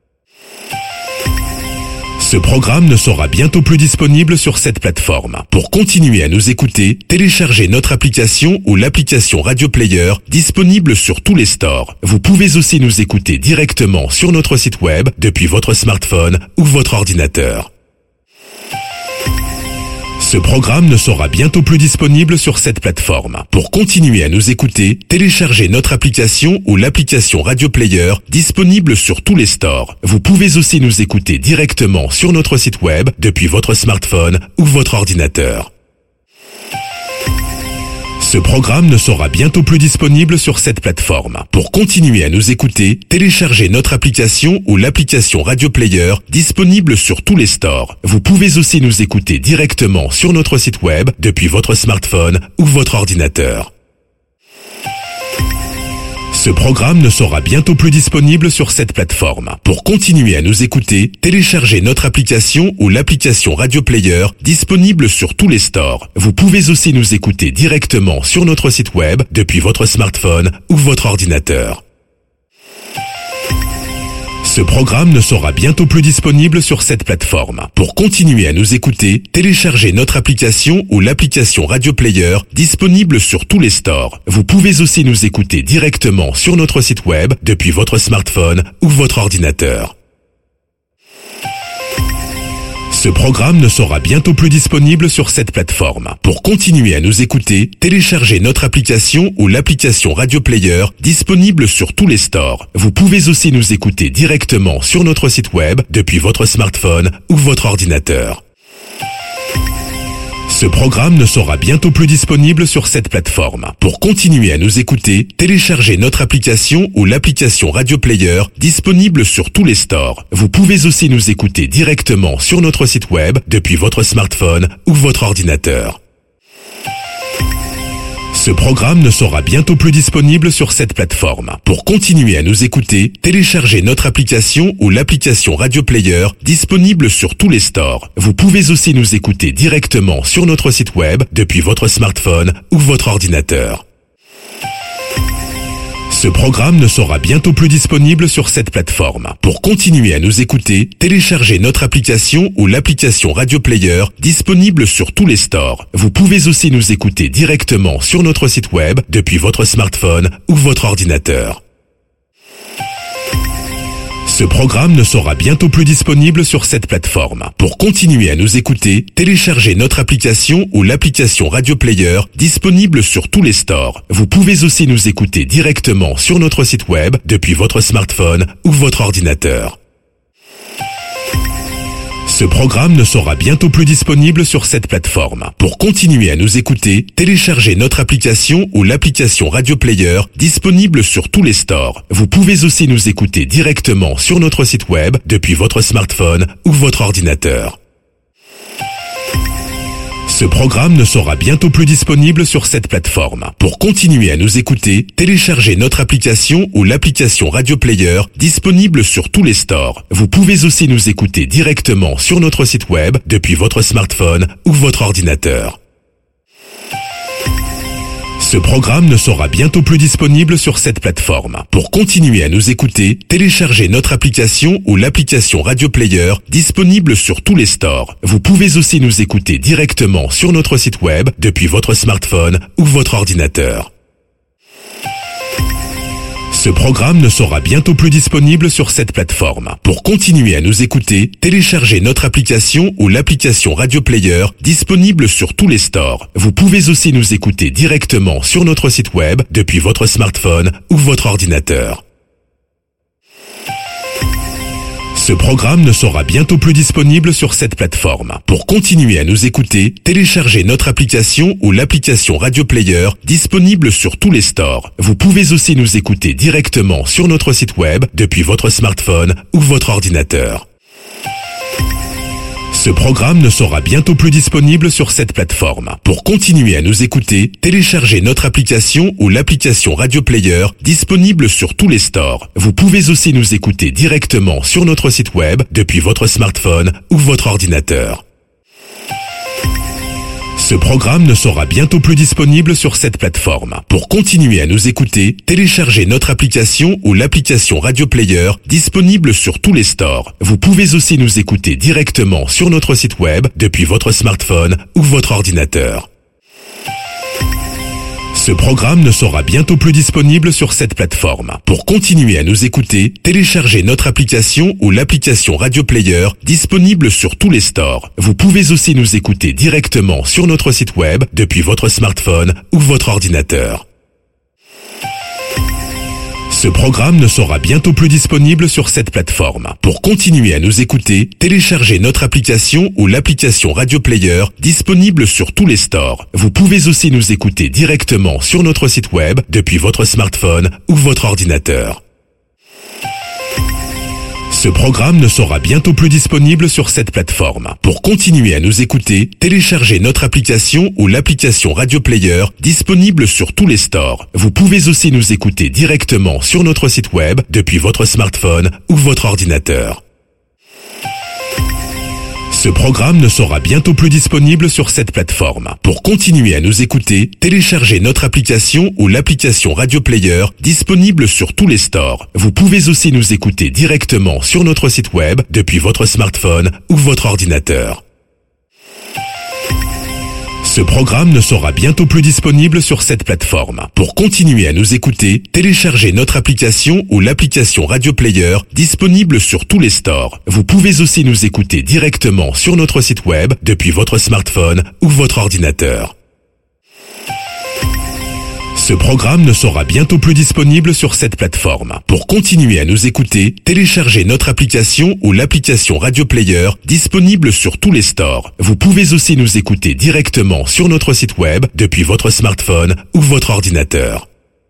Ce programme ne sera bientôt plus disponible sur cette plateforme. Pour continuer à nous écouter, téléchargez notre application ou l'application Radio Player disponible sur tous les stores. Vous pouvez aussi nous écouter directement sur notre site web depuis votre smartphone ou votre ordinateur. Ce programme ne sera bientôt plus disponible sur cette plateforme. Pour continuer à nous écouter, téléchargez notre application ou l'application Radio Player disponible sur tous les stores. Vous pouvez aussi nous écouter directement sur notre site web depuis votre smartphone ou votre ordinateur. Ce programme ne sera bientôt plus disponible sur cette plateforme. Pour continuer à nous écouter, téléchargez notre application ou l'application Radio Player disponible sur tous les stores. Vous pouvez aussi nous écouter directement sur notre site web depuis votre smartphone ou votre ordinateur. Ce programme ne sera bientôt plus disponible sur cette plateforme. Pour continuer à nous écouter, téléchargez notre application ou l'application Radio Player disponible sur tous les stores. Vous pouvez aussi nous écouter directement sur notre site web depuis votre smartphone ou votre ordinateur. Ce programme ne sera bientôt plus disponible sur cette plateforme. Pour continuer à nous écouter, téléchargez notre application ou l'application Radio Player disponible sur tous les stores. Vous pouvez aussi nous écouter directement sur notre site web depuis votre smartphone ou votre ordinateur. Ce programme ne sera bientôt plus disponible sur cette plateforme. Pour continuer à nous écouter, téléchargez notre application ou l'application Radio Player disponible sur tous les stores. Vous pouvez aussi nous écouter directement sur notre site web depuis votre smartphone ou votre ordinateur. Ce programme ne sera bientôt plus disponible sur cette plateforme. Pour continuer à nous écouter, téléchargez notre application ou l'application Radio Player disponible sur tous les stores. Vous pouvez aussi nous écouter directement sur notre site web depuis votre smartphone ou votre ordinateur. Ce programme ne sera bientôt plus disponible sur cette plateforme. Pour continuer à nous écouter, téléchargez notre application ou l'application Radio Player disponible sur tous les stores. Vous pouvez aussi nous écouter directement sur notre site web depuis votre smartphone ou votre ordinateur. Ce programme ne sera bientôt plus disponible sur cette plateforme. Pour continuer à nous écouter, téléchargez notre application ou l'application Radio Player disponible sur tous les stores. Vous pouvez aussi nous écouter directement sur notre site web depuis votre smartphone ou votre ordinateur. Ce programme ne sera bientôt plus disponible sur cette plateforme. Pour continuer à nous écouter, téléchargez notre application ou l'application Radio Player disponible sur tous les stores. Vous pouvez aussi nous écouter directement sur notre site web depuis votre smartphone ou votre ordinateur. Ce programme ne sera bientôt plus disponible sur cette plateforme. Pour continuer à nous écouter, téléchargez notre application ou l'application Radio Player disponible sur tous les stores. Vous pouvez aussi nous écouter directement sur notre site web depuis votre smartphone ou votre ordinateur. Ce Ce programme ne sera bientôt plus disponible sur cette plateforme. Pour continuer à nous écouter, téléchargez notre application ou l'application Radio Player disponible sur tous les stores. Vous pouvez aussi nous écouter directement sur notre site web depuis votre smartphone ou votre ordinateur. Ce programme ne sera bientôt plus disponible sur cette plateforme. Pour continuer à nous écouter, téléchargez notre application ou l'application Radio Player disponible sur tous les stores. Vous pouvez aussi nous écouter directement sur notre site web depuis votre smartphone ou votre ordinateur. Ce programme ne sera bientôt plus disponible sur cette plateforme. Pour continuer à nous écouter, téléchargez notre application ou l'application Radio Player disponible sur tous les stores. Vous pouvez aussi nous écouter directement sur notre site web depuis votre smartphone ou votre ordinateur. Ce programme ne sera bientôt plus disponible sur cette plateforme. Pour continuer à nous écouter, téléchargez notre application ou l'application Radio Player disponible sur tous les stores. Vous pouvez aussi nous écouter directement sur notre site web depuis votre smartphone ou votre ordinateur. Ce programme ne sera bientôt plus disponible sur cette plateforme. Pour continuer à nous écouter, téléchargez notre application ou l'application Radio Player disponible sur tous les stores. Vous pouvez aussi nous écouter directement sur notre site web depuis votre smartphone ou votre ordinateur. Ce programme ne sera bientôt plus disponible sur cette plateforme. Pour continuer à nous écouter, téléchargez notre application ou l'application Radio Player disponible sur tous les stores. Vous pouvez aussi nous écouter directement sur notre site web depuis votre smartphone ou votre ordinateur. Ce programme ne sera bientôt plus disponible sur cette plateforme. Pour continuer à nous écouter, téléchargez notre application ou l'application Radio Player disponible sur tous les stores. Vous pouvez aussi nous écouter directement sur notre site web depuis votre smartphone ou votre ordinateur. Ce programme ne sera bientôt plus disponible sur cette plateforme. Pour continuer à nous écouter, téléchargez notre application ou l'application Radio Player disponible sur tous les stores. Vous pouvez aussi nous écouter directement sur notre site web depuis votre smartphone ou votre ordinateur. Ce programme ne sera bientôt plus disponible sur cette plateforme. Pour continuer à nous écouter, téléchargez notre application ou l'application Radio Player disponible sur tous les stores. Vous pouvez aussi nous écouter directement sur notre site web depuis votre smartphone ou votre ordinateur. Ce programme ne sera bientôt plus disponible sur cette plateforme. Pour continuer à nous écouter, téléchargez notre application ou l'application Radio Player disponible sur tous les stores. Vous pouvez aussi nous écouter directement sur notre site web depuis votre smartphone ou votre ordinateur. Ce programme ne sera bientôt plus disponible sur cette plateforme. Pour continuer à nous écouter, téléchargez notre application ou l'application Radio Player disponible sur tous les stores. Vous pouvez aussi nous écouter directement sur notre site web depuis votre smartphone ou votre ordinateur. Ce programme ne sera bientôt plus disponible sur cette plateforme. Pour continuer à nous écouter, téléchargez notre application ou l'application Radio Player disponible sur tous les stores. Vous pouvez aussi nous écouter directement sur notre site web depuis votre smartphone ou votre ordinateur.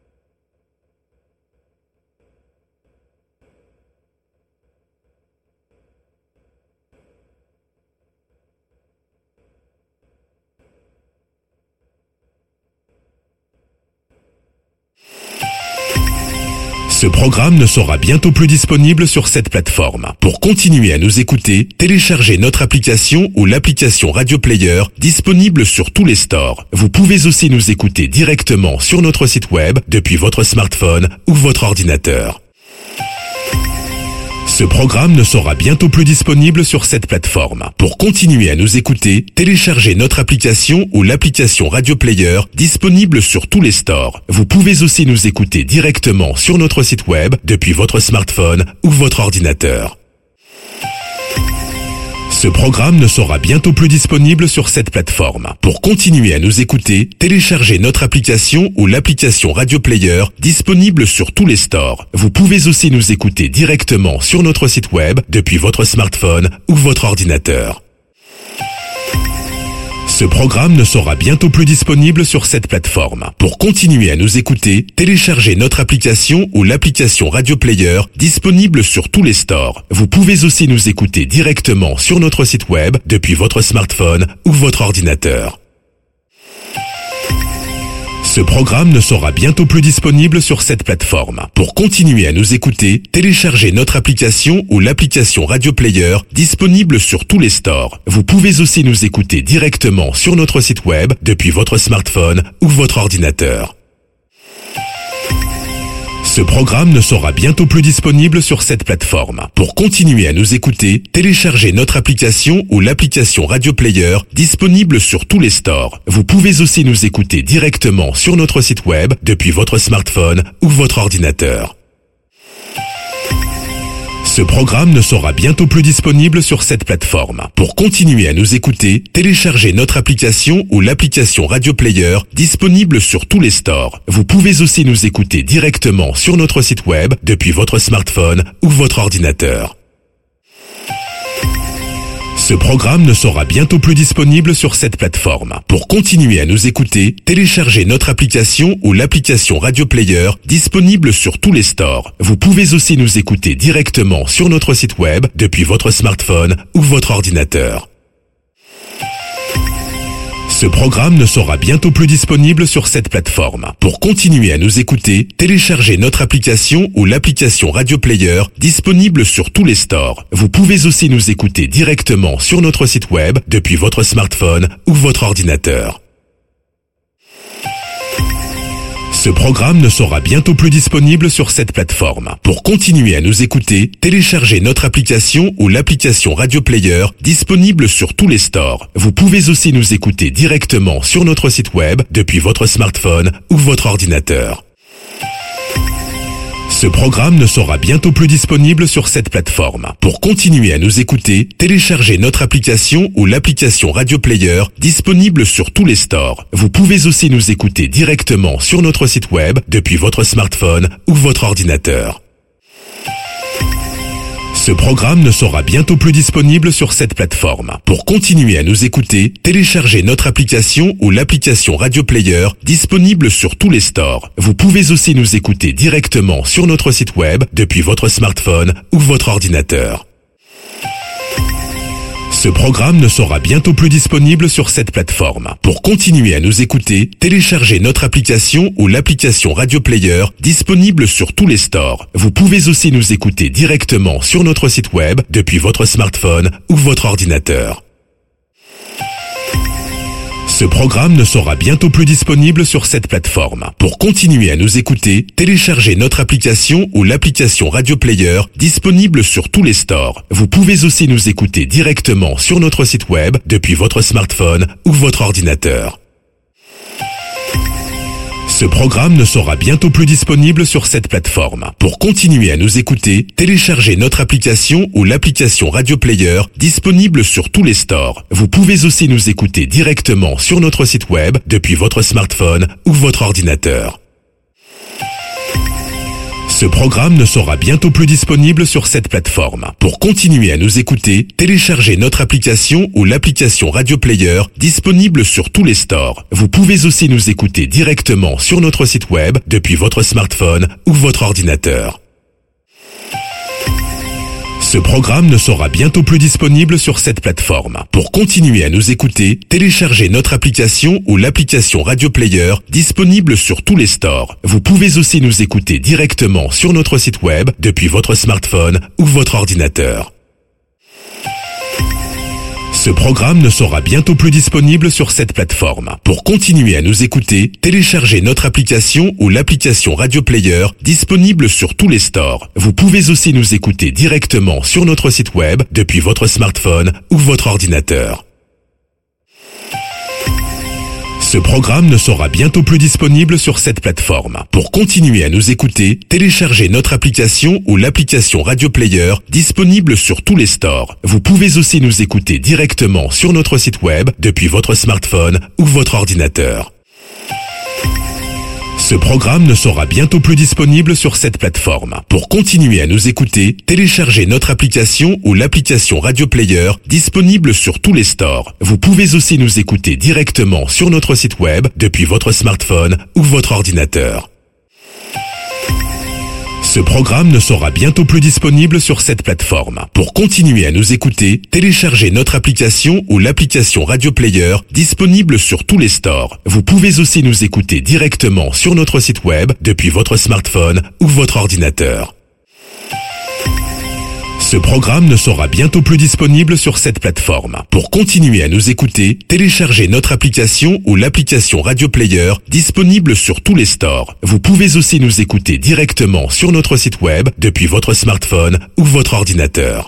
Ce programme ne sera bientôt plus disponible sur cette plateforme. Pour continuer à nous écouter, téléchargez notre application ou l'application Radio Player disponible sur tous les stores. Vous pouvez aussi nous écouter directement sur notre site web depuis votre smartphone ou votre ordinateur. Ce programme ne sera bientôt plus disponible sur cette plateforme. Pour continuer à nous écouter, téléchargez notre application ou l'application Radio Player disponible sur tous les stores. Vous pouvez aussi nous écouter directement sur notre site web depuis votre smartphone ou votre ordinateur. Ce programme ne sera bientôt plus disponible sur cette plateforme. Pour continuer à nous écouter, téléchargez notre application ou l'application Radio Player disponible sur tous les stores. Vous pouvez aussi nous écouter directement sur notre site web depuis votre smartphone ou votre ordinateur. Ce programme ne sera bientôt plus disponible sur cette plateforme. Pour continuer à nous écouter, téléchargez notre application ou l'application Radio Player disponible sur tous les stores. Vous pouvez aussi nous écouter directement sur notre site web depuis votre smartphone ou votre ordinateur. Ce programme ne sera bientôt plus disponible sur cette plateforme. Pour continuer à nous écouter, téléchargez notre application ou l'application Radio Player disponible sur tous les stores. Vous pouvez aussi nous écouter directement sur notre site web depuis votre smartphone ou votre ordinateur. Ce programme ne sera bientôt plus disponible sur cette plateforme. Pour continuer à nous écouter, téléchargez notre application ou l'application Radio Player disponible sur tous les stores. Vous pouvez aussi nous écouter directement sur notre site web depuis votre smartphone ou votre ordinateur. Ce programme ne sera bientôt plus disponible sur cette plateforme. Pour continuer à nous écouter, téléchargez notre application ou l'application Radio Player disponible sur tous les stores. Vous pouvez aussi nous écouter directement sur notre site web depuis votre smartphone ou votre ordinateur. Ce programme ne sera bientôt plus disponible sur cette plateforme. Pour continuer à nous écouter, téléchargez notre application ou l'application Radio Player disponible sur tous les stores. Vous pouvez aussi nous écouter directement sur notre site web depuis votre smartphone ou votre ordinateur. Ce programme ne sera bientôt plus disponible sur cette plateforme. Pour continuer à nous écouter, téléchargez notre application ou l'application Radio Player disponible sur tous les stores. Vous pouvez aussi nous écouter directement sur notre site web depuis votre smartphone ou votre ordinateur. Ce programme ne sera bientôt plus disponible sur cette plateforme. Pour continuer à nous écouter, téléchargez notre application ou l'application Radio Player disponible sur tous les stores. Vous pouvez aussi nous écouter directement sur notre site web depuis votre smartphone ou votre ordinateur. Ce programme ne sera bientôt plus disponible sur cette plateforme. Pour continuer à nous écouter, téléchargez notre application ou l'application Radio Player disponible sur tous les stores. Vous pouvez aussi nous écouter directement sur notre site web depuis votre smartphone ou votre ordinateur. Ce programme ne sera bientôt plus disponible sur cette plateforme. Pour continuer à nous écouter, téléchargez notre application ou l'application Radio Player disponible sur tous les stores. Vous pouvez aussi nous écouter directement sur notre site web depuis votre smartphone ou votre ordinateur. Ce programme ne sera bientôt plus disponible sur cette plateforme. Pour continuer à nous écouter, téléchargez notre application ou l'application Radio Player disponible sur tous les stores. Vous pouvez aussi nous écouter directement sur notre site web depuis votre smartphone ou votre ordinateur. Ce programme ne sera bientôt plus disponible sur cette plateforme. Pour continuer à nous écouter, téléchargez notre application ou l'application Radio Player disponible sur tous les stores. Vous pouvez aussi nous écouter directement sur notre site web depuis votre smartphone ou votre ordinateur. Ce programme ne sera bientôt plus disponible sur cette plateforme. Pour continuer à nous écouter, téléchargez notre application ou l'application Radio Player disponible sur tous les stores. Vous pouvez aussi nous écouter directement sur notre site web depuis votre smartphone ou votre ordinateur. Ce programme ne sera bientôt plus disponible sur cette plateforme. Pour continuer à nous écouter, téléchargez notre application ou l'application Radio Player disponible sur tous les stores. Vous pouvez aussi nous écouter directement sur notre site web depuis votre smartphone ou votre ordinateur. Ce programme ne sera bientôt plus disponible sur cette plateforme. Pour continuer à nous écouter, téléchargez notre application ou l'application Radio Player disponible sur tous les stores. Vous pouvez aussi nous écouter directement sur notre site web depuis votre smartphone ou votre ordinateur. Ce programme ne sera bientôt plus disponible sur cette plateforme. Pour continuer à nous écouter, téléchargez notre application ou l'application Radio Player disponible sur tous les stores. Vous pouvez aussi nous écouter directement sur notre site web depuis votre smartphone ou votre ordinateur. Ce programme ne sera bientôt plus disponible sur cette plateforme. Pour continuer à nous écouter, téléchargez notre application ou l'application Radio Player disponible sur tous les stores. Vous pouvez aussi nous écouter directement sur notre site web depuis votre smartphone ou votre ordinateur. Ce programme ne sera bientôt plus disponible sur cette plateforme. Pour continuer à nous écouter, téléchargez notre application ou l'application Radio Player disponible sur tous les stores. Vous pouvez aussi nous écouter directement sur notre site web depuis votre smartphone ou votre ordinateur. Ce programme ne sera bientôt plus disponible sur cette plateforme. Pour continuer à nous écouter, téléchargez notre application ou l'application Radio Player disponible sur tous les stores. Vous pouvez aussi nous écouter directement sur notre site web depuis votre smartphone ou votre ordinateur. Ce programme ne sera bientôt plus disponible sur cette plateforme. Pour continuer à nous écouter, téléchargez notre application ou l'application Radio Player disponible sur tous les stores. Vous pouvez aussi nous écouter directement sur notre site web depuis votre smartphone ou votre ordinateur.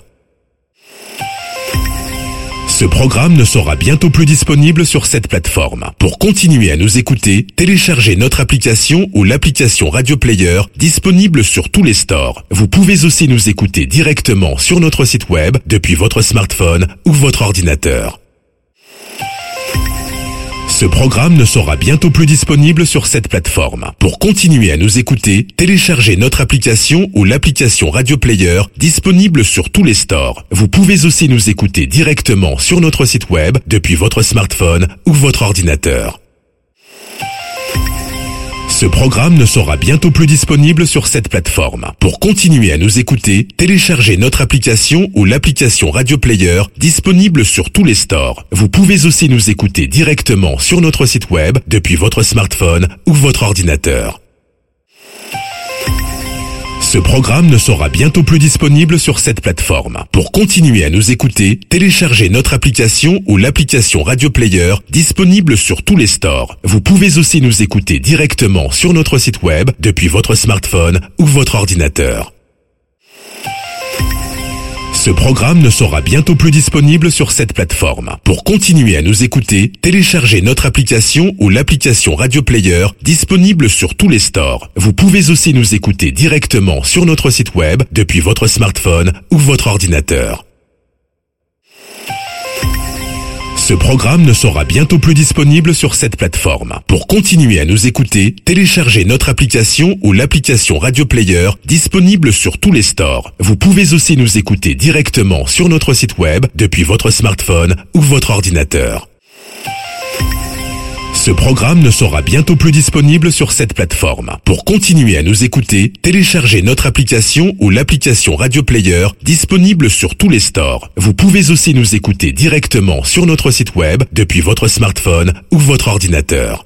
Ce programme ne sera bientôt plus disponible sur cette plateforme. Pour continuer à nous écouter, téléchargez notre application ou l'application Radio Player disponible sur tous les stores. Vous pouvez aussi nous écouter directement sur notre site web depuis votre smartphone ou votre ordinateur. Ce programme ne sera bientôt plus disponible sur cette plateforme. Pour continuer à nous écouter, téléchargez notre application ou l'application Radio Player disponible sur tous les stores. Vous pouvez aussi nous écouter directement sur notre site web depuis votre smartphone ou votre ordinateur. Ce programme ne sera bientôt plus disponible sur cette plateforme. Pour continuer à nous écouter, téléchargez notre application ou l'application Radio Player disponible sur tous les stores. Vous pouvez aussi nous écouter directement sur notre site web depuis votre smartphone ou votre ordinateur. Ce programme ne sera bientôt plus disponible sur cette plateforme. Pour continuer à nous écouter, téléchargez notre application ou l'application Radio Player disponible sur tous les stores. Vous pouvez aussi nous écouter directement sur notre site web depuis votre smartphone ou votre ordinateur. Ce programme ne sera bientôt plus disponible sur cette plateforme. Pour continuer à nous écouter, téléchargez notre application ou l'application Radio Player disponible sur tous les stores. Vous pouvez aussi nous écouter directement sur notre site web depuis votre smartphone ou votre ordinateur. Ce programme ne sera bientôt plus disponible sur cette plateforme. Pour continuer à nous écouter, téléchargez notre application ou l'application Radio Player disponible sur tous les stores. Vous pouvez aussi nous écouter directement sur notre site web depuis votre smartphone ou votre ordinateur. Ce programme ne sera bientôt plus disponible sur cette plateforme. Pour continuer à nous écouter, téléchargez notre application ou l'application Radio Player disponible sur tous les stores. Vous pouvez aussi nous écouter directement sur notre site web depuis votre smartphone ou votre ordinateur.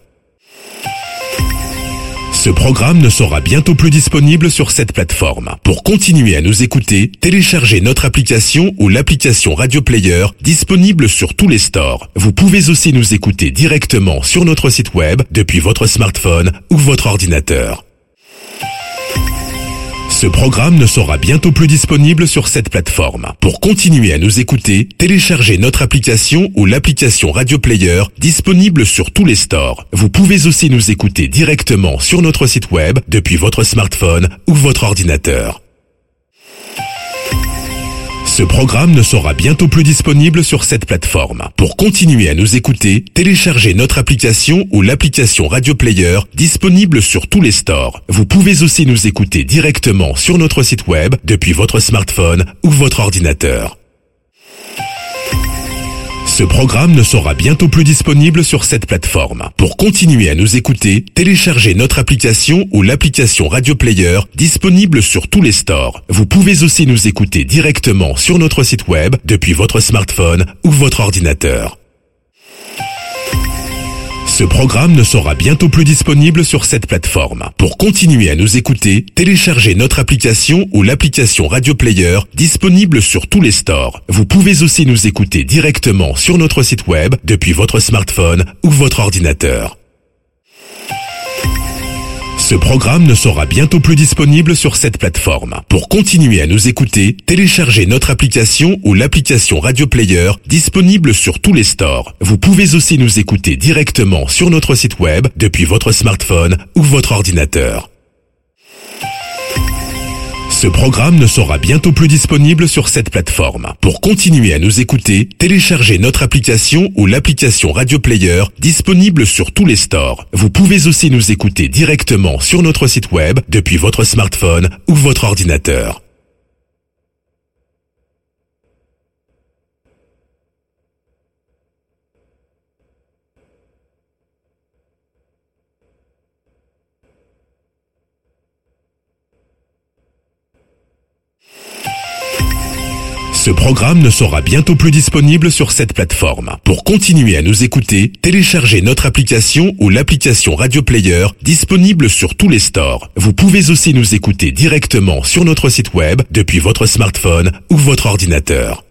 Ce programme ne sera bientôt plus disponible sur cette plateforme. Pour continuer à nous écouter, téléchargez notre application ou l'application Radio Player disponible sur tous les stores. Vous pouvez aussi nous écouter directement sur notre site web depuis votre smartphone ou votre ordinateur. Ce programme ne sera bientôt plus disponible sur cette plateforme. Pour continuer à nous écouter, téléchargez notre application ou l'application Radio Player disponible sur tous les stores. Vous pouvez aussi nous écouter directement sur notre site web depuis votre smartphone ou votre ordinateur. Ce programme ne sera bientôt plus disponible sur cette plateforme. Pour continuer à nous écouter, téléchargez notre application ou l'application Radio Player disponible sur tous les stores. Vous pouvez aussi nous écouter directement sur notre site web depuis votre smartphone ou votre ordinateur. Ce programme ne sera bientôt plus disponible sur cette plateforme. Pour continuer à nous écouter, téléchargez notre application ou l'application Radio Player disponible sur tous les stores. Vous pouvez aussi nous écouter directement sur notre site web depuis votre smartphone ou votre ordinateur. Ce programme ne sera bientôt plus disponible sur cette plateforme. Pour continuer à nous écouter, téléchargez notre application ou l'application Radio Player disponible sur tous les stores. Vous pouvez aussi nous écouter directement sur notre site web depuis votre smartphone ou votre ordinateur. Ce programme ne sera bientôt plus disponible sur cette plateforme. Pour continuer à nous écouter, téléchargez notre application ou l'application Radio Player disponible sur tous les stores. Vous pouvez aussi nous écouter directement sur notre site web depuis votre smartphone ou votre ordinateur. Ce programme ne sera bientôt plus disponible sur cette plateforme. Pour continuer à nous écouter, téléchargez notre application ou l'application Radio Player disponible sur tous les stores. Vous pouvez aussi nous écouter directement sur notre site web depuis votre smartphone ou votre ordinateur. Ce programme ne sera bientôt plus disponible sur cette plateforme. Pour continuer à nous écouter, téléchargez notre application ou l'application Radio Player disponible sur tous les stores. Vous pouvez aussi nous écouter directement sur notre site web depuis votre smartphone ou votre ordinateur.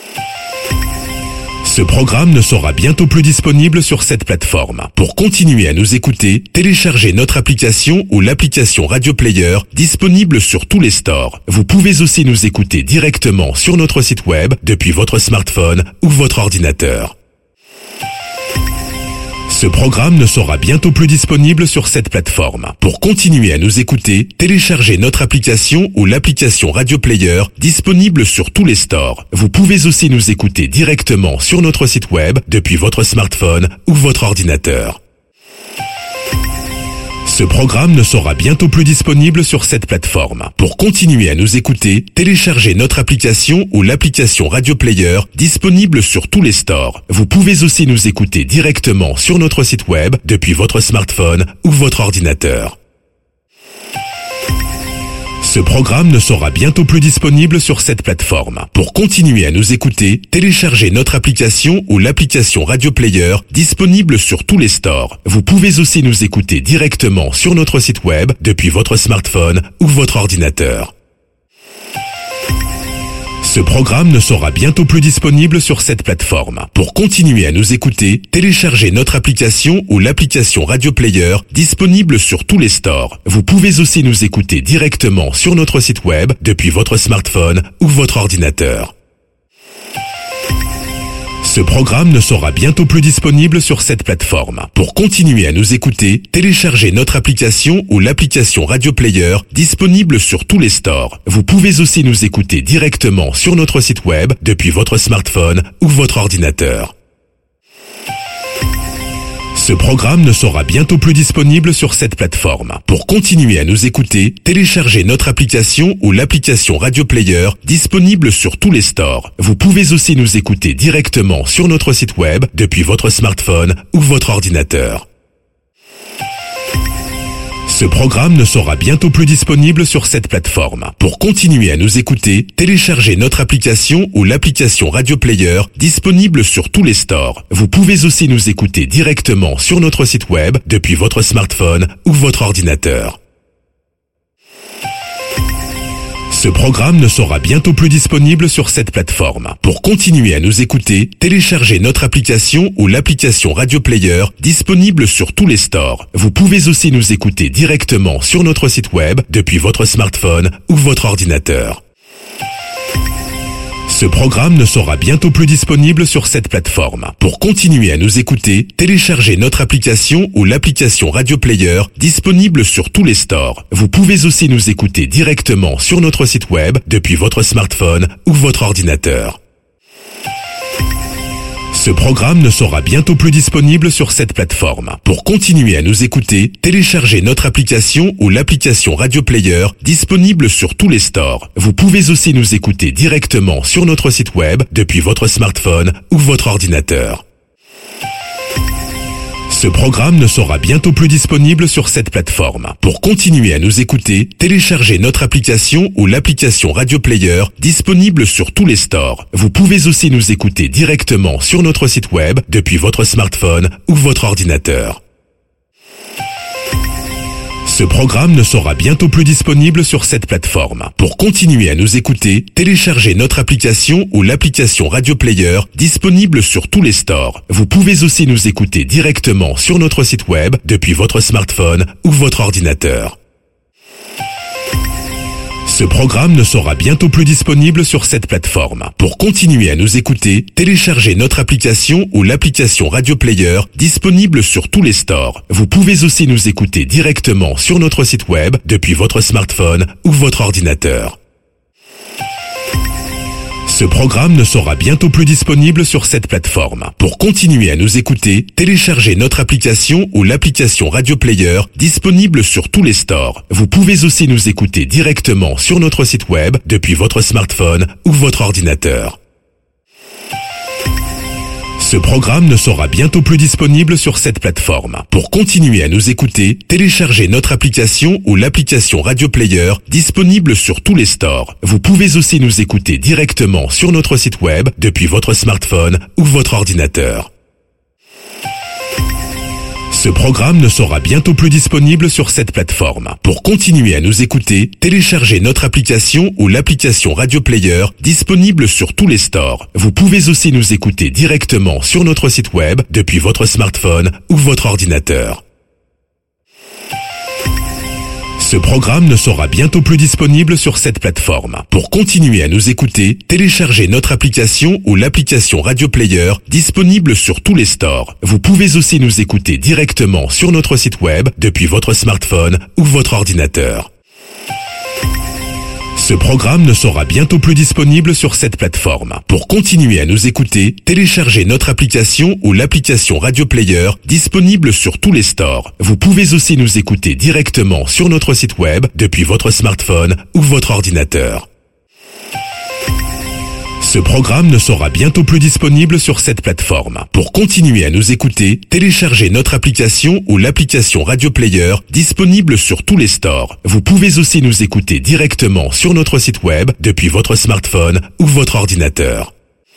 Ce programme ne sera bientôt plus disponible sur cette plateforme. Pour continuer à nous écouter, téléchargez notre application ou l'application Radio Player disponible sur tous les stores. Vous pouvez aussi nous écouter directement sur notre site web depuis votre smartphone ou votre ordinateur. Ce programme ne sera bientôt plus disponible sur cette plateforme. Pour continuer à nous écouter, téléchargez notre application ou l'application Radio Player disponible sur tous les stores. Vous pouvez aussi nous écouter directement sur notre site web depuis votre smartphone ou votre ordinateur. Ce programme ne sera bientôt plus disponible sur cette plateforme. Pour continuer à nous écouter, téléchargez notre application ou l'application Radio Player disponible sur tous les stores. Vous pouvez aussi nous écouter directement sur notre site web depuis votre smartphone ou votre ordinateur. Ce programme ne sera bientôt plus disponible sur cette plateforme. Pour continuer à nous écouter, téléchargez notre application ou l'application Radio Player disponible sur tous les stores. Vous pouvez aussi nous écouter directement sur notre site web depuis votre smartphone ou votre ordinateur. Ce programme ne sera bientôt plus disponible sur cette plateforme. Pour continuer à nous écouter, téléchargez notre application ou l'application Radio Player disponible sur tous les stores. Vous pouvez aussi nous écouter directement sur notre site web depuis votre smartphone ou votre ordinateur. Ce programme ne sera bientôt plus disponible sur cette plateforme. Pour continuer à nous écouter, téléchargez notre application ou l'application Radio Player disponible sur tous les stores. Vous pouvez aussi nous écouter directement sur notre site web depuis votre smartphone ou votre ordinateur. Ce programme ne sera bientôt plus disponible sur cette plateforme. Pour continuer à nous écouter, téléchargez notre application ou l'application Radio Player disponible sur tous les stores. Vous pouvez aussi nous écouter directement sur notre site web depuis votre smartphone ou votre ordinateur. Ce programme ne sera bientôt plus disponible sur cette plateforme. Pour continuer à nous écouter, téléchargez notre application ou l'application Radio Player disponible sur tous les stores. Vous pouvez aussi nous écouter directement sur notre site web depuis votre smartphone ou votre ordinateur. Ce programme ne sera bientôt plus disponible sur cette plateforme. Pour continuer à nous écouter, téléchargez notre application ou l'application Radio Player disponible sur tous les stores. Vous pouvez aussi nous écouter directement sur notre site web depuis votre smartphone ou votre ordinateur. Ce programme ne sera bientôt plus disponible sur cette plateforme. Pour continuer à nous écouter, téléchargez notre application ou l'application Radio Player disponible sur tous les stores. Vous pouvez aussi nous écouter directement sur notre site web depuis votre smartphone ou votre ordinateur. Ce programme ne sera bientôt plus disponible sur cette plateforme. Pour continuer à nous écouter, téléchargez notre application ou l'application Radio Player disponible sur tous les stores. Vous pouvez aussi nous écouter directement sur notre site web depuis votre smartphone ou votre ordinateur. Ce programme ne sera bientôt plus disponible sur cette plateforme. Pour continuer à nous écouter, téléchargez notre application ou l'application Radio Player disponible sur tous les stores. Vous pouvez aussi nous écouter directement sur notre site web depuis votre smartphone ou votre ordinateur. Ce programme ne sera bientôt plus disponible sur cette plateforme. Pour continuer à nous écouter, téléchargez notre application ou l'application Radio Player disponible sur tous les stores. Vous pouvez aussi nous écouter directement sur notre site web depuis votre smartphone ou votre ordinateur. Ce programme ne sera bientôt plus disponible sur cette plateforme. Pour continuer à nous écouter, téléchargez notre application ou l'application Radio Player disponible sur tous les stores. Vous pouvez aussi nous écouter directement sur notre site web depuis votre smartphone ou votre ordinateur. Ce programme ne sera bientôt plus disponible sur cette plateforme. Pour continuer à nous écouter, téléchargez notre application ou l'application Radio Player disponible sur tous les stores. Vous pouvez aussi nous écouter directement sur notre site web depuis votre smartphone ou votre ordinateur. Ce programme ne sera bientôt plus disponible sur cette plateforme. Pour continuer à nous écouter, téléchargez notre application ou l'application Radio Player disponible sur tous les stores. Vous pouvez aussi nous écouter directement sur notre site web depuis votre smartphone ou votre ordinateur. Ce programme ne sera bientôt plus disponible sur cette plateforme. Pour continuer à nous écouter, téléchargez notre application ou l'application Radio Player disponible sur tous les stores. Vous pouvez aussi nous écouter directement sur notre site web depuis votre smartphone ou votre ordinateur. Ce programme ne sera bientôt plus disponible sur cette plateforme. Pour continuer à nous écouter, téléchargez notre application ou l'application Radio Player disponible sur tous les stores. Vous pouvez aussi nous écouter directement sur notre site web depuis votre smartphone ou votre ordinateur. Ce programme ne sera bientôt plus disponible sur cette plateforme. Pour continuer à nous écouter, téléchargez notre application ou l'application Radio Player disponible sur tous les stores. Vous pouvez aussi nous écouter directement sur notre site web depuis votre smartphone ou votre ordinateur. Ce programme ne sera bientôt plus disponible sur cette plateforme. Pour continuer à nous écouter, téléchargez notre application ou l'application Radio Player disponible sur tous les stores. Vous pouvez aussi nous écouter directement sur notre site web depuis votre smartphone ou votre ordinateur.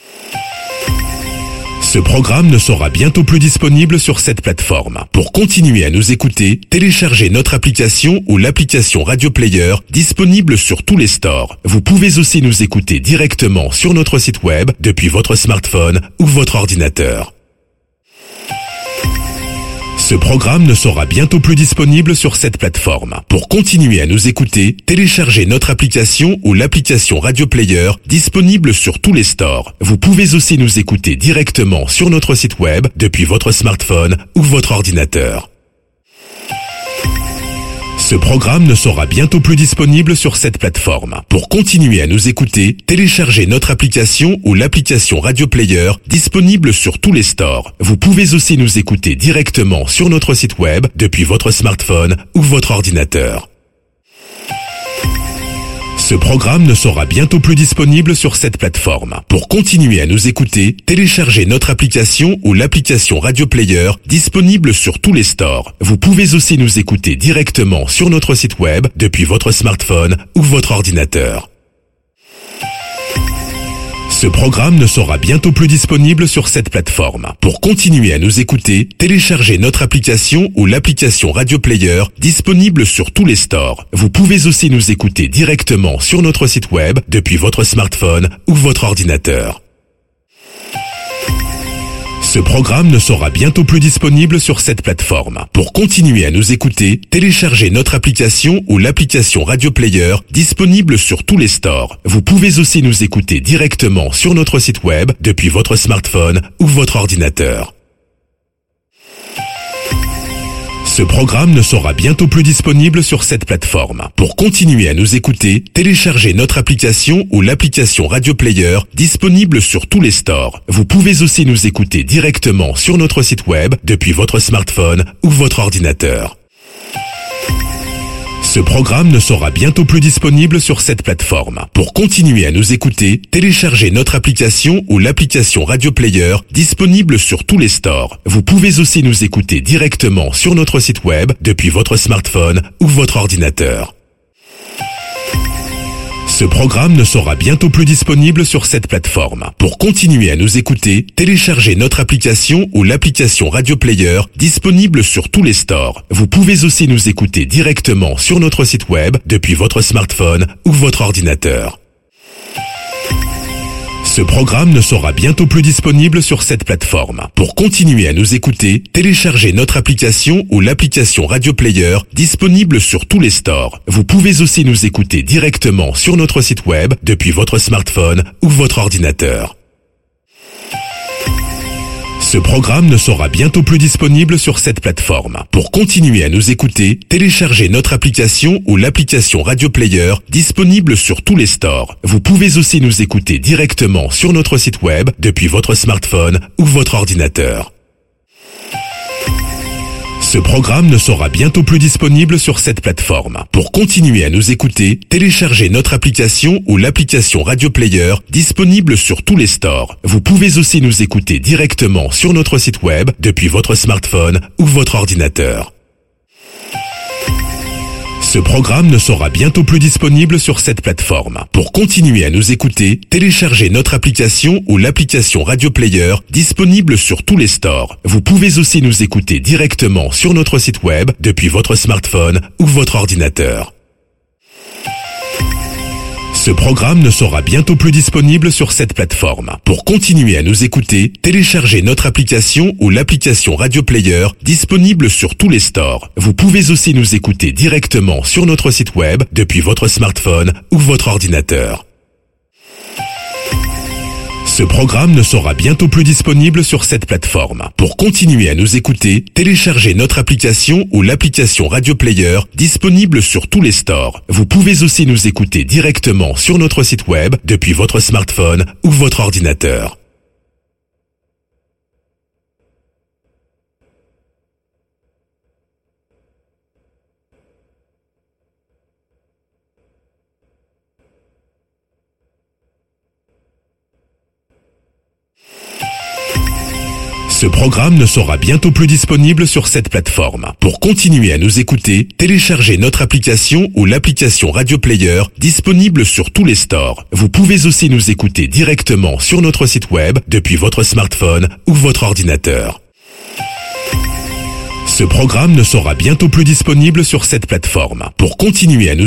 Ce programme ne sera bientôt plus disponible sur cette plateforme. Pour continuer à nous écouter, téléchargez notre application ou l'application Radio Player disponible sur tous les stores. Vous pouvez aussi nous écouter directement sur notre site web depuis votre smartphone ou votre ordinateur. Ce programme ne sera bientôt plus disponible sur cette plateforme. Pour continuer à nous écouter, téléchargez notre application ou l'application Radio Player disponible sur tous les stores. Vous pouvez aussi nous écouter directement sur notre site web depuis votre smartphone ou votre ordinateur. Ce programme ne sera bientôt plus disponible sur cette plateforme. Pour continuer à nous écouter, téléchargez notre application ou l'application Radio Player disponible sur tous les stores. Vous pouvez aussi nous écouter directement sur notre site web depuis votre smartphone ou votre ordinateur. Ce programme ne sera bientôt plus disponible sur cette plateforme. Pour continuer à nous écouter, téléchargez notre application ou l'application Radio Player disponible sur tous les stores. Vous pouvez aussi nous écouter directement sur notre site web depuis votre smartphone ou votre ordinateur. Ce programme ne sera bientôt plus disponible sur cette plateforme. Pour continuer à nous écouter, téléchargez notre application ou l'application Radio Player disponible sur tous les stores. Vous pouvez aussi nous écouter directement sur notre site web depuis votre smartphone ou votre ordinateur. Ce programme ne sera bientôt plus disponible sur cette plateforme. Pour continuer à nous écouter, téléchargez notre application ou l'application Radio Player disponible sur tous les stores. Vous pouvez aussi nous écouter directement sur notre site web depuis votre smartphone ou votre ordinateur. Ce programme ne sera bientôt plus disponible sur cette plateforme. Pour continuer à nous écouter, téléchargez notre application ou l'application Radio Player disponible sur tous les stores. Vous pouvez aussi nous écouter directement sur notre site web depuis votre smartphone ou votre ordinateur. Ce programme ne sera bientôt plus disponible sur cette plateforme. Pour continuer à nous écouter, téléchargez notre application ou l'application Radio Player disponible sur tous les stores. Vous pouvez aussi nous écouter directement sur notre site web depuis votre smartphone ou votre ordinateur. Ce programme ne sera bientôt plus disponible sur cette plateforme. Pour continuer à nous écouter, téléchargez notre application ou l'application Radio Player disponible sur tous les stores. Vous pouvez aussi nous écouter directement sur notre site web depuis votre smartphone ou votre ordinateur. Ce programme ne sera bientôt plus disponible sur cette plateforme. Pour continuer à nous écouter, téléchargez notre application ou l'application Radio Player disponible sur tous les stores. Vous pouvez aussi nous écouter directement sur notre site web depuis votre smartphone ou votre ordinateur. Ce programme ne sera bientôt plus disponible sur cette plateforme. Pour continuer à nous écouter, téléchargez notre application ou l'application Radio Player disponible sur tous les stores. Vous pouvez aussi nous écouter directement sur notre site web depuis votre smartphone ou votre ordinateur. Ce programme ne sera bientôt plus disponible sur cette plateforme. Pour continuer à nous écouter, téléchargez notre application ou l'application Radio Player disponible sur tous les stores. Vous pouvez aussi nous écouter directement sur notre site web depuis votre smartphone ou votre ordinateur. Ce programme ne sera bientôt plus disponible sur cette plateforme. Pour continuer à nous écouter, téléchargez notre application ou l'application Radio Player disponible sur tous les stores. Vous pouvez aussi nous écouter directement sur notre site web depuis votre smartphone ou votre ordinateur. Ce programme ne sera bientôt plus disponible sur cette plateforme. Pour continuer à nous écouter, téléchargez notre application ou l'application Radio Player disponible sur tous les stores. Vous pouvez aussi nous écouter directement sur notre site web depuis votre smartphone ou votre ordinateur. Ce programme ne sera bientôt plus disponible sur cette plateforme. Pour continuer à nous écouter, téléchargez notre application ou l'application Radio Player disponible sur tous les stores. Vous pouvez aussi nous écouter directement sur notre site web depuis votre smartphone ou votre ordinateur. Ce programme ne sera bientôt plus disponible sur cette plateforme. Pour continuer à nous écouter, téléchargez notre application ou l'application Radio Player disponible sur tous les stores. Vous pouvez aussi nous écouter directement sur notre site web depuis votre smartphone ou votre ordinateur. Ce programme ne sera bientôt plus disponible sur cette plateforme. Pour continuer à nous